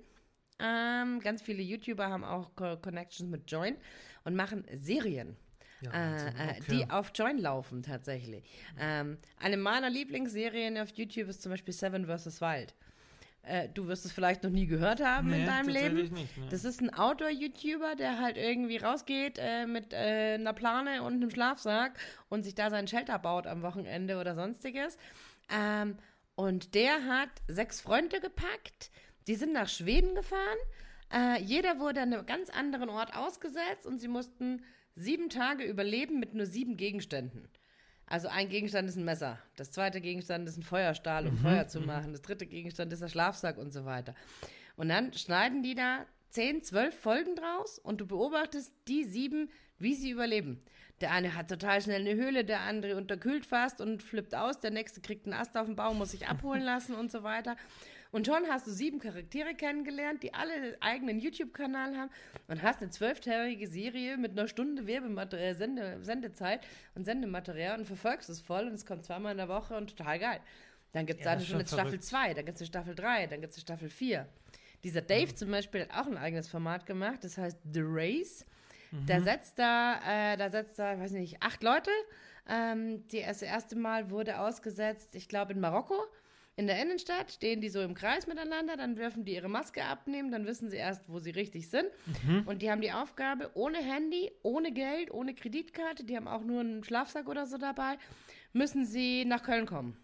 Ähm, ganz viele YouTuber haben auch Co Connections mit Join und machen Serien,
Ja,
äh,
Wahnsinn,
äh,
okay.
die auf Join laufen tatsächlich. Ähm, eine meiner Lieblingsserien auf YouTube ist zum Beispiel Seven versus. Wild. Äh, du wirst es vielleicht noch nie gehört haben
Nee,
in deinem Leben.
tatsächlich nicht, ne.
Das ist ein Outdoor-YouTuber, der halt irgendwie rausgeht äh, mit äh, einer Plane und einem Schlafsack und sich da sein Shelter baut am Wochenende oder sonstiges. Ähm, und der hat sechs Freunde gepackt, die sind nach Schweden gefahren. Äh, jeder wurde an einem ganz anderen Ort ausgesetzt und sie mussten sieben Tage überleben mit nur sieben Gegenständen. Also ein Gegenstand ist ein Messer, das zweite Gegenstand ist ein Feuerstahl, um
Mhm,
Feuer zu
mhm.
machen, das dritte Gegenstand ist der Schlafsack und so weiter. Und dann schneiden die da zehn, zwölf Folgen draus und du beobachtest die sieben, wie sie überleben. Der eine hat total schnell eine Höhle, der andere unterkühlt fast und flippt aus, der nächste kriegt einen Ast auf den Baum, muss sich abholen lassen und so weiter. Und schon hast du sieben Charaktere kennengelernt, die alle einen eigenen YouTube-Kanal haben und hast eine zwölfteilige Serie mit einer Stunde Werbematerial, Sende, Sendezeit und Sendematerial und verfolgst es voll und es kommt zweimal in der Woche und total geil. Dann gibt es
Ja,
da schon eine Staffel zwei, dann gibt es eine Staffel drei, dann gibt es eine Staffel vier. Dieser Dave mhm. zum Beispiel hat auch ein eigenes Format gemacht, das heißt The Race. Mhm. Da setzt da, äh, da setzt da, weiß nicht, acht Leute. Ähm, die, das erste Mal wurde ausgesetzt, ich glaube in Marokko. In der Innenstadt stehen die so im Kreis miteinander, dann dürfen die ihre Maske abnehmen, dann wissen sie erst, wo sie richtig sind. Mhm. Und die haben die Aufgabe, ohne Handy, ohne Geld, ohne Kreditkarte, die haben auch nur einen Schlafsack oder so dabei, müssen sie nach Köln kommen.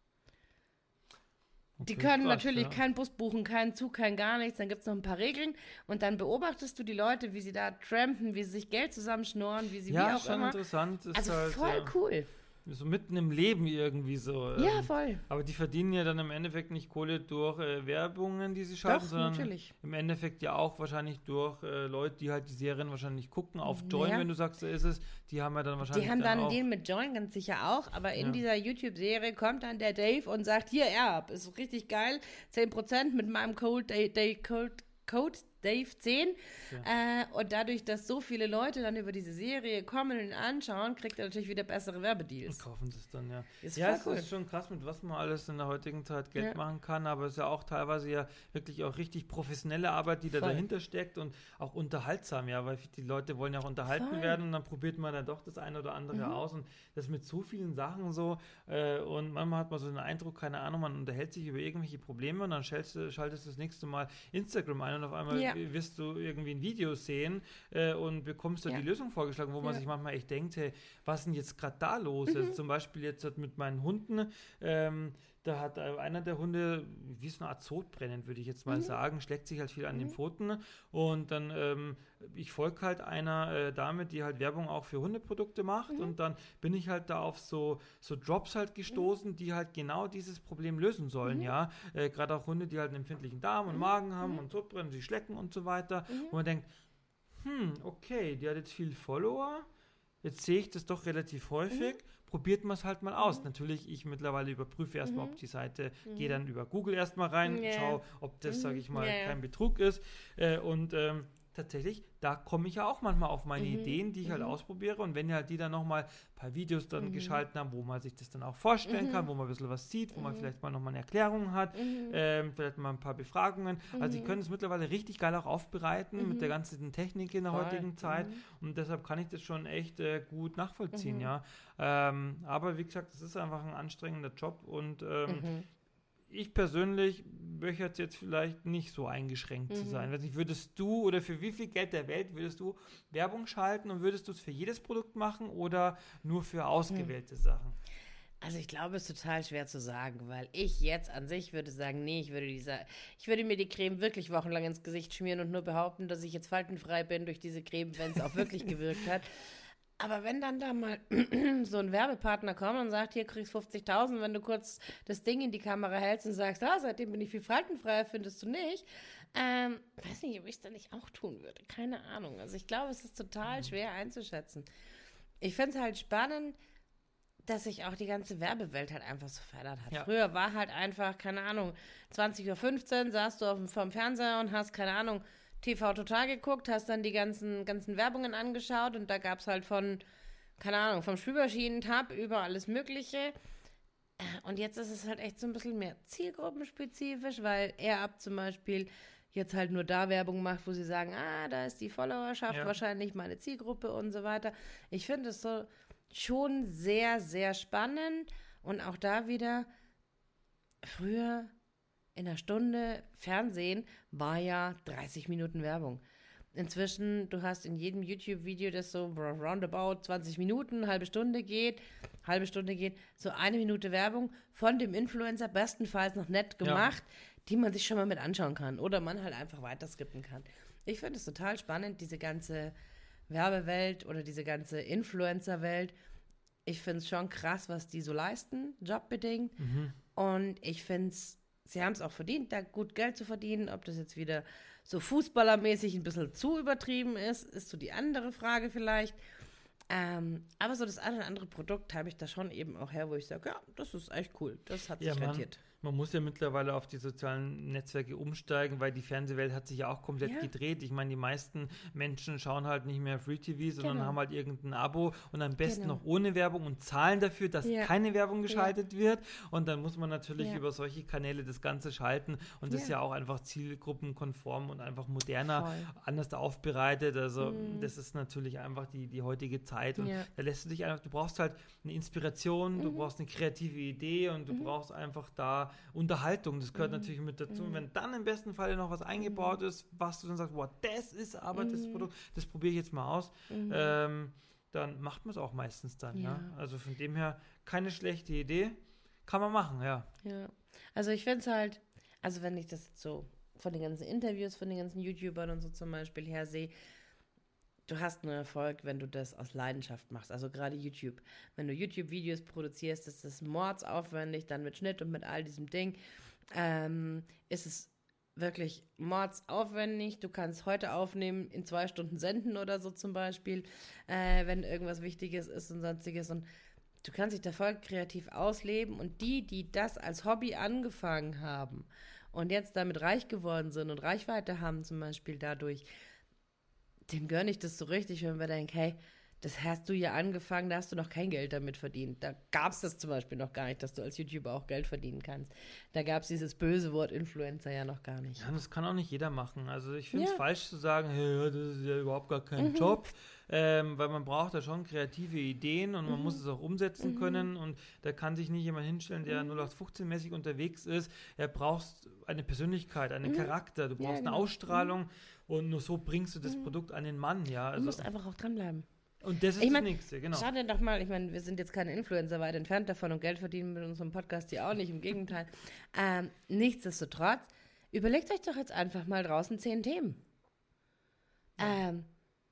Die können krass, natürlich ja. keinen Bus buchen, keinen Zug, kein gar nichts. Dann gibt es noch ein paar Regeln und dann beobachtest du die Leute, wie sie da trampen, wie sie sich Geld zusammenschnorren, wie sie
ja,
wie auch
schon
immer.
Interessant. Ist
also
halt,
voll
ja.
cool.
So mitten im Leben irgendwie so.
Ja,
ähm,
voll.
Aber die verdienen ja dann im Endeffekt nicht Kohle durch äh, Werbungen, die sie schalten,
Doch,
sondern
natürlich.
im Endeffekt ja auch wahrscheinlich durch äh, Leute, die halt die Serien wahrscheinlich gucken. Auf Join,
ja.
wenn du sagst, so ist es, die haben ja dann wahrscheinlich
Die haben
dann
dann
auch
den mit Join ganz sicher auch, aber in
ja. dieser
dieser YouTube-Serie kommt dann der Dave und sagt, hier, Erb, ist richtig geil, zehn Prozent mit meinem Code, Dave, Dave, Code, Code Dave zehn. Ja. Äh, und dadurch, dass so viele Leute dann über diese Serie kommen und ihn anschauen, kriegt er natürlich wieder bessere Werbedeals.
Und kaufen das dann, ja.
Ist
ja, es
cool.
ist schon krass, mit was man alles in der heutigen Zeit Geld
ja.
machen kann, aber es ist ja auch teilweise ja wirklich auch richtig professionelle Arbeit, die da
Voll.
dahinter steckt und auch unterhaltsam, ja, weil die Leute wollen ja auch unterhalten
Voll.
werden und dann probiert man dann doch das eine oder andere mhm. aus und das mit so vielen Sachen so äh, und manchmal hat man so den Eindruck, keine Ahnung, man unterhält sich über irgendwelche Probleme und dann schaltest du, schaltest du das nächste Mal Instagram ein und auf einmal
ja.
wirst du irgendwie ein Video sehen äh, und bekommst da ja. die Lösung vorgeschlagen, wo man ja. sich manchmal echt denkt, hey, was ist denn jetzt gerade da los? Mhm. Also zum Beispiel jetzt mit meinen Hunden, ähm, da hat einer der Hunde, wie so eine Art Sodbrennen, würde ich jetzt mal mhm. sagen, schlägt sich halt viel an mhm. den Pfoten und dann, ähm, ich folge halt einer äh, Dame, die halt Werbung auch für Hundeprodukte macht mhm. und dann bin ich halt da auf so, so Drops halt gestoßen, mhm. die halt genau dieses Problem lösen sollen, mhm. ja, äh, gerade auch Hunde, die halt einen empfindlichen Darm und mhm. Magen haben mhm. und Sodbrennen, sie schlecken und so weiter, mhm. wo man denkt, hm, okay, die hat jetzt viel Follower, jetzt sehe ich das doch relativ häufig, mhm. probiert man es halt mal aus. Mhm. Natürlich, ich mittlerweile überprüfe erstmal, mhm. ob die Seite, mhm. gehe dann über Google erstmal rein, yeah. schau, ob das, mhm. sage ich mal, yeah. kein Betrug ist. Äh, und ähm, tatsächlich, da komme ich ja auch manchmal auf meine mhm. Ideen, die ich mhm. halt ausprobiere. Und wenn halt die dann nochmal ein paar Videos dann mhm. geschalten haben, wo man sich das dann auch vorstellen mhm. kann, wo man ein bisschen was sieht, wo mhm. man vielleicht mal nochmal eine Erklärung hat, mhm. ähm, vielleicht mal ein paar Befragungen. Mhm. Also ich könnte es mittlerweile richtig geil auch aufbereiten mhm. mit der ganzen Technik in der Voll. heutigen Zeit. Mhm. Und deshalb kann ich das schon echt äh, gut nachvollziehen, mhm. ja. Ähm, aber wie gesagt, es ist einfach ein anstrengender Job und ähm, mhm. ich persönlich möchte jetzt vielleicht nicht so eingeschränkt mhm. zu sein. Weiß nicht, würdest du oder für wie viel Geld der Welt würdest du Werbung schalten und würdest du es für jedes Produkt machen oder nur für ausgewählte mhm. Sachen?
Also ich glaube, es ist total schwer zu sagen, weil ich jetzt an sich würde sagen, nee, ich würde dieser, ich würde mir die Creme wirklich wochenlang ins Gesicht schmieren und nur behaupten, dass ich jetzt faltenfrei bin durch diese Creme, wenn es auch wirklich gewirkt hat. Aber wenn dann da mal so ein Werbepartner kommt und sagt, hier kriegst du fünfzigtausend, wenn du kurz das Ding in die Kamera hältst und sagst, ah, seitdem bin ich viel faltenfreier, findest du nicht? Ähm, weiß nicht, ob ich es dann nicht auch tun würde. Keine Ahnung. Also ich glaube, es ist total schwer einzuschätzen. Ich finde es halt spannend, dass sich auch die ganze Werbewelt halt einfach so verändert hat. Ja. Früher war halt einfach, keine Ahnung, zwanzig Uhr fünfzehn saßt du auf dem, vorm Fernseher und hast, keine Ahnung, T V Total geguckt, hast dann die ganzen, ganzen Werbungen angeschaut und da gab es halt von, keine Ahnung, vom Spülmaschinentab über alles Mögliche. Und jetzt ist es halt echt so ein bisschen mehr zielgruppenspezifisch, weil AirUp zum Beispiel jetzt halt nur da Werbung macht, wo sie sagen, ah, da ist die Followerschaft, ja. wahrscheinlich meine Zielgruppe und so weiter. Ich finde es so schon sehr, sehr spannend und auch da wieder früher in einer Stunde Fernsehen war ja dreißig Minuten Werbung. Inzwischen, du hast in jedem YouTube-Video, das so roundabout zwanzig Minuten, halbe Stunde geht, halbe Stunde geht, so eine Minute Werbung von dem Influencer, bestenfalls noch nett gemacht, ja. die man sich schon mal mit anschauen kann oder man halt einfach weiter skippen kann. Ich finde es total spannend, diese ganze Werbewelt oder diese ganze Influencer-Welt. Ich finde es schon krass, was die so leisten, jobbedingt. Mhm. Und ich finde es, sie haben es auch verdient, da gut Geld zu verdienen, ob das jetzt wieder so fußballermäßig ein bisschen zu übertrieben ist, ist so die andere Frage vielleicht. Ähm, aber so das eine oder andere Produkt habe ich da schon eben auch her, wo ich sage, ja, das ist echt cool, das hat
Ja,
sich
man,
rentiert.
man muss ja mittlerweile auf die sozialen Netzwerke umsteigen, weil die Fernsehwelt hat sich ja auch komplett
Ja.
gedreht. Ich meine, die meisten Menschen schauen halt nicht mehr Free T V, sondern
Genau.
haben halt irgendein Abo und am besten
Genau.
noch ohne Werbung und zahlen dafür, dass
Ja.
keine Werbung geschaltet wird. Und dann muss man natürlich
Ja.
über solche Kanäle das Ganze schalten. Und das
Ja.
ist ja auch einfach zielgruppenkonform und einfach moderner,
Voll.
anders aufbereitet. Also
Mhm.
das ist natürlich einfach die, die heutige Zeit. Und
Ja.
da lässt du dich einfach, du brauchst halt eine Inspiration, du brauchst eine kreative Idee und du brauchst einfach da Unterhaltung. Das gehört natürlich mit dazu. Und wenn dann im besten Fall noch was eingebaut ist, was du dann sagst, wow, das ist aber das Produkt, das probiere ich jetzt mal aus, ähm, dann macht man es auch meistens dann. Ja.
Ja.
Also von dem her keine schlechte Idee. Kann man machen, ja.
Ja, also ich finde es halt, also wenn ich das jetzt so von den ganzen Interviews, von den ganzen YouTubern und so zum Beispiel her sehe, du hast nur Erfolg, wenn du das aus Leidenschaft machst. Also gerade YouTube. Wenn du YouTube-Videos produzierst, ist das mordsaufwendig, dann mit Schnitt und mit all diesem Ding, ähm, ist es wirklich mordsaufwendig. Du kannst heute aufnehmen, in zwei Stunden senden oder so zum Beispiel, äh, wenn irgendwas Wichtiges ist und sonstiges. Und du kannst dich da voll kreativ ausleben. Und die, die das als Hobby angefangen haben und jetzt damit reich geworden sind und Reichweite haben zum Beispiel dadurch, dem gönne ich das so richtig, wenn wir denken, hey, das hast du ja angefangen, da hast du noch kein Geld damit verdient. Da gab es das zum Beispiel noch gar nicht, dass du als YouTuber auch Geld verdienen kannst. Da gab es dieses böse Wort Influencer ja noch gar nicht.
Ja, das kann auch nicht jeder machen. Also ich finde es
Ja.
falsch zu sagen, hey, ja, das ist ja überhaupt gar kein Job, ähm, weil man braucht da schon kreative Ideen und man muss es auch umsetzen können und da kann sich nicht jemand hinstellen, der null acht fünfzehn-mäßig unterwegs ist. Er braucht eine Persönlichkeit, einen Charakter, du
Ja,
brauchst eine
genau.
Ausstrahlung und nur so bringst du das Produkt an den Mann, ja.
Du
Also,
musst einfach auch dranbleiben.
und das ist
Ich
das
mein,
Nächste, genau.
Schau dir doch mal, ich meine, wir sind jetzt keine Influencer, weit entfernt davon und Geld verdienen mit unserem Podcast hier auch nicht, im Gegenteil. ähm, nichtsdestotrotz, überlegt euch doch jetzt einfach mal draußen zehn Themen. Ähm,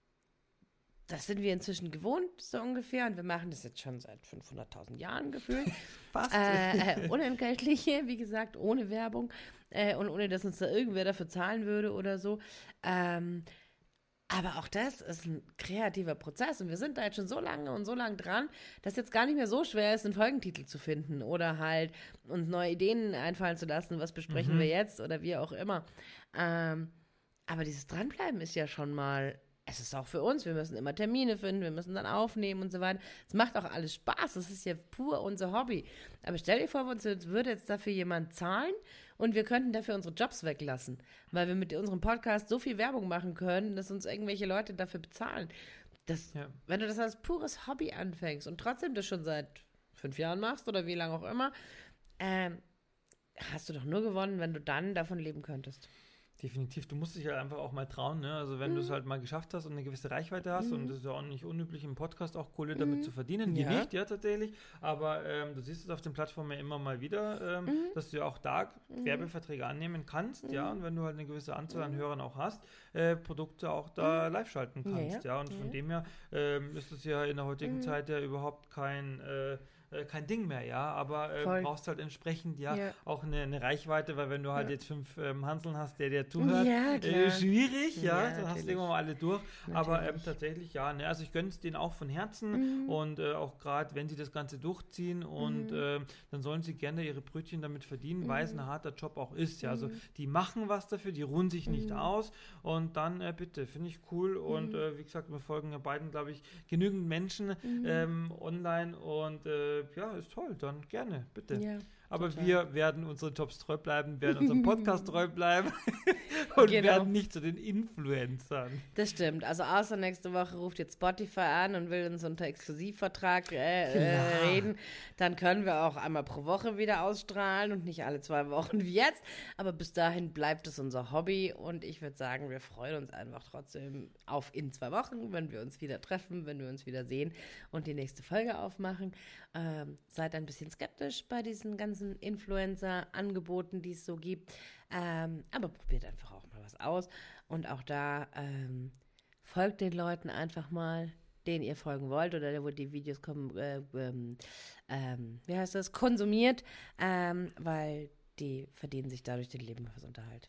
das sind wir inzwischen gewohnt, so ungefähr, und wir machen das jetzt schon seit fünfhunderttausend Jahren gefühlt.
Fast.
Äh, äh, unentgeltliche, wie gesagt, ohne Werbung äh, und ohne, dass uns da irgendwer dafür zahlen würde oder so. Ähm, aber auch das ist ein kreativer Prozess und wir sind da jetzt schon so lange und so lange dran, dass jetzt gar nicht mehr so schwer ist, einen Folgentitel zu finden oder halt uns neue Ideen einfallen zu lassen, was besprechen wir jetzt oder wie auch immer. Ähm, aber dieses Dranbleiben ist ja schon mal, es ist auch für uns, wir müssen immer Termine finden, wir müssen dann aufnehmen und so weiter. Es macht auch alles Spaß, es ist ja pur unser Hobby. Aber stell dir vor, uns würde jetzt dafür jemand zahlen und wir könnten dafür unsere Jobs weglassen, weil wir mit unserem Podcast so viel Werbung machen können, dass uns irgendwelche Leute dafür bezahlen. Das,
Ja.
Wenn du das als pures Hobby anfängst und trotzdem das schon seit fünf Jahren machst oder wie lange auch immer, ähm, hast du doch nur gewonnen, wenn du dann davon leben könntest.
Definitiv, du musst dich halt einfach auch mal trauen, ne? Also wenn du es halt mal geschafft hast und eine gewisse Reichweite hast, und das ist ja auch nicht unüblich im Podcast auch Kohle damit zu verdienen, die
Ja.
nicht, ja tatsächlich, aber ähm, du siehst es auf den Plattformen ja immer mal wieder, ähm, dass du ja auch da Werbeverträge annehmen kannst, ja, und wenn du halt eine gewisse Anzahl an Hörern auch hast, äh, Produkte auch da live schalten
Ja,
kannst, ja,
ja.
und von
Ja.
dem her ähm, ist es ja in der heutigen Zeit ja überhaupt kein äh, äh, kein Ding mehr, ja, aber äh,
Voll.
brauchst halt entsprechend ja,
Ja.
auch eine, eine Reichweite, weil wenn du halt
Ja.
jetzt fünf ähm, Hanseln hast, der dir zuhört,
Ja,
äh,
klar.
schwierig, ja,
Ja,
dann hast du
natürlich.
irgendwann mal alle durch, aber ähm,
Natürlich.
tatsächlich ja, ne, also ich gönne es denen auch von Herzen und äh, auch gerade, wenn sie das Ganze durchziehen und ähm, dann sollen sie gerne ihre Brötchen damit verdienen, weil es ein harter Job auch ist, ja, also die machen was dafür, die ruhen sich nicht aus und dann äh, bitte, finde ich cool und äh, wie gesagt, wir folgen ja beiden, glaube ich, genügend Menschen ähm, online und äh, ja, ist toll, dann gerne, bitte.
Ja,
Aber
total.
wir werden unseren Jobs treu bleiben, werden unserem Podcast treu bleiben und
Genau.
werden nicht zu den Influencern.
Das stimmt. Also außer nächste Woche ruft jetzt Spotify an und will uns unter Exklusivvertrag äh, äh,
Klar.
reden. Dann können wir auch einmal pro Woche wieder ausstrahlen und nicht alle zwei Wochen wie jetzt. Aber bis dahin bleibt es unser Hobby und ich würde sagen, wir freuen uns einfach trotzdem auf in zwei Wochen, wenn wir uns wieder treffen, wenn wir uns wieder sehen und die nächste Folge aufmachen. Ähm, seid ein bisschen skeptisch bei diesen ganzen Influencer-Angeboten, die es so gibt. Ähm, aber probiert einfach auch mal was aus. Und auch da ähm, folgt den Leuten einfach mal, denen ihr folgen wollt oder wo die Videos kommen, äh, ähm, ähm, wie heißt das, konsumiert, ähm, weil die verdienen sich dadurch den Lebensunterhalt.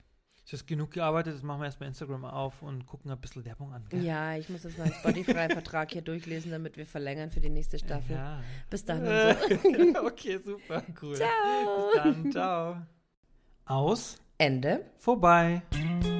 Du hast genug gearbeitet, jetzt machen wir erstmal Instagram auf und gucken ein bisschen Werbung an. Gell?
Ja, ich muss jetzt meinen Spotify-Vertrag hier durchlesen, damit wir verlängern für die nächste Staffel.
Ja.
Bis dann und so.
Okay, super, cool.
Ciao.
Bis dann, ciao. Aus.
Ende.
Vorbei.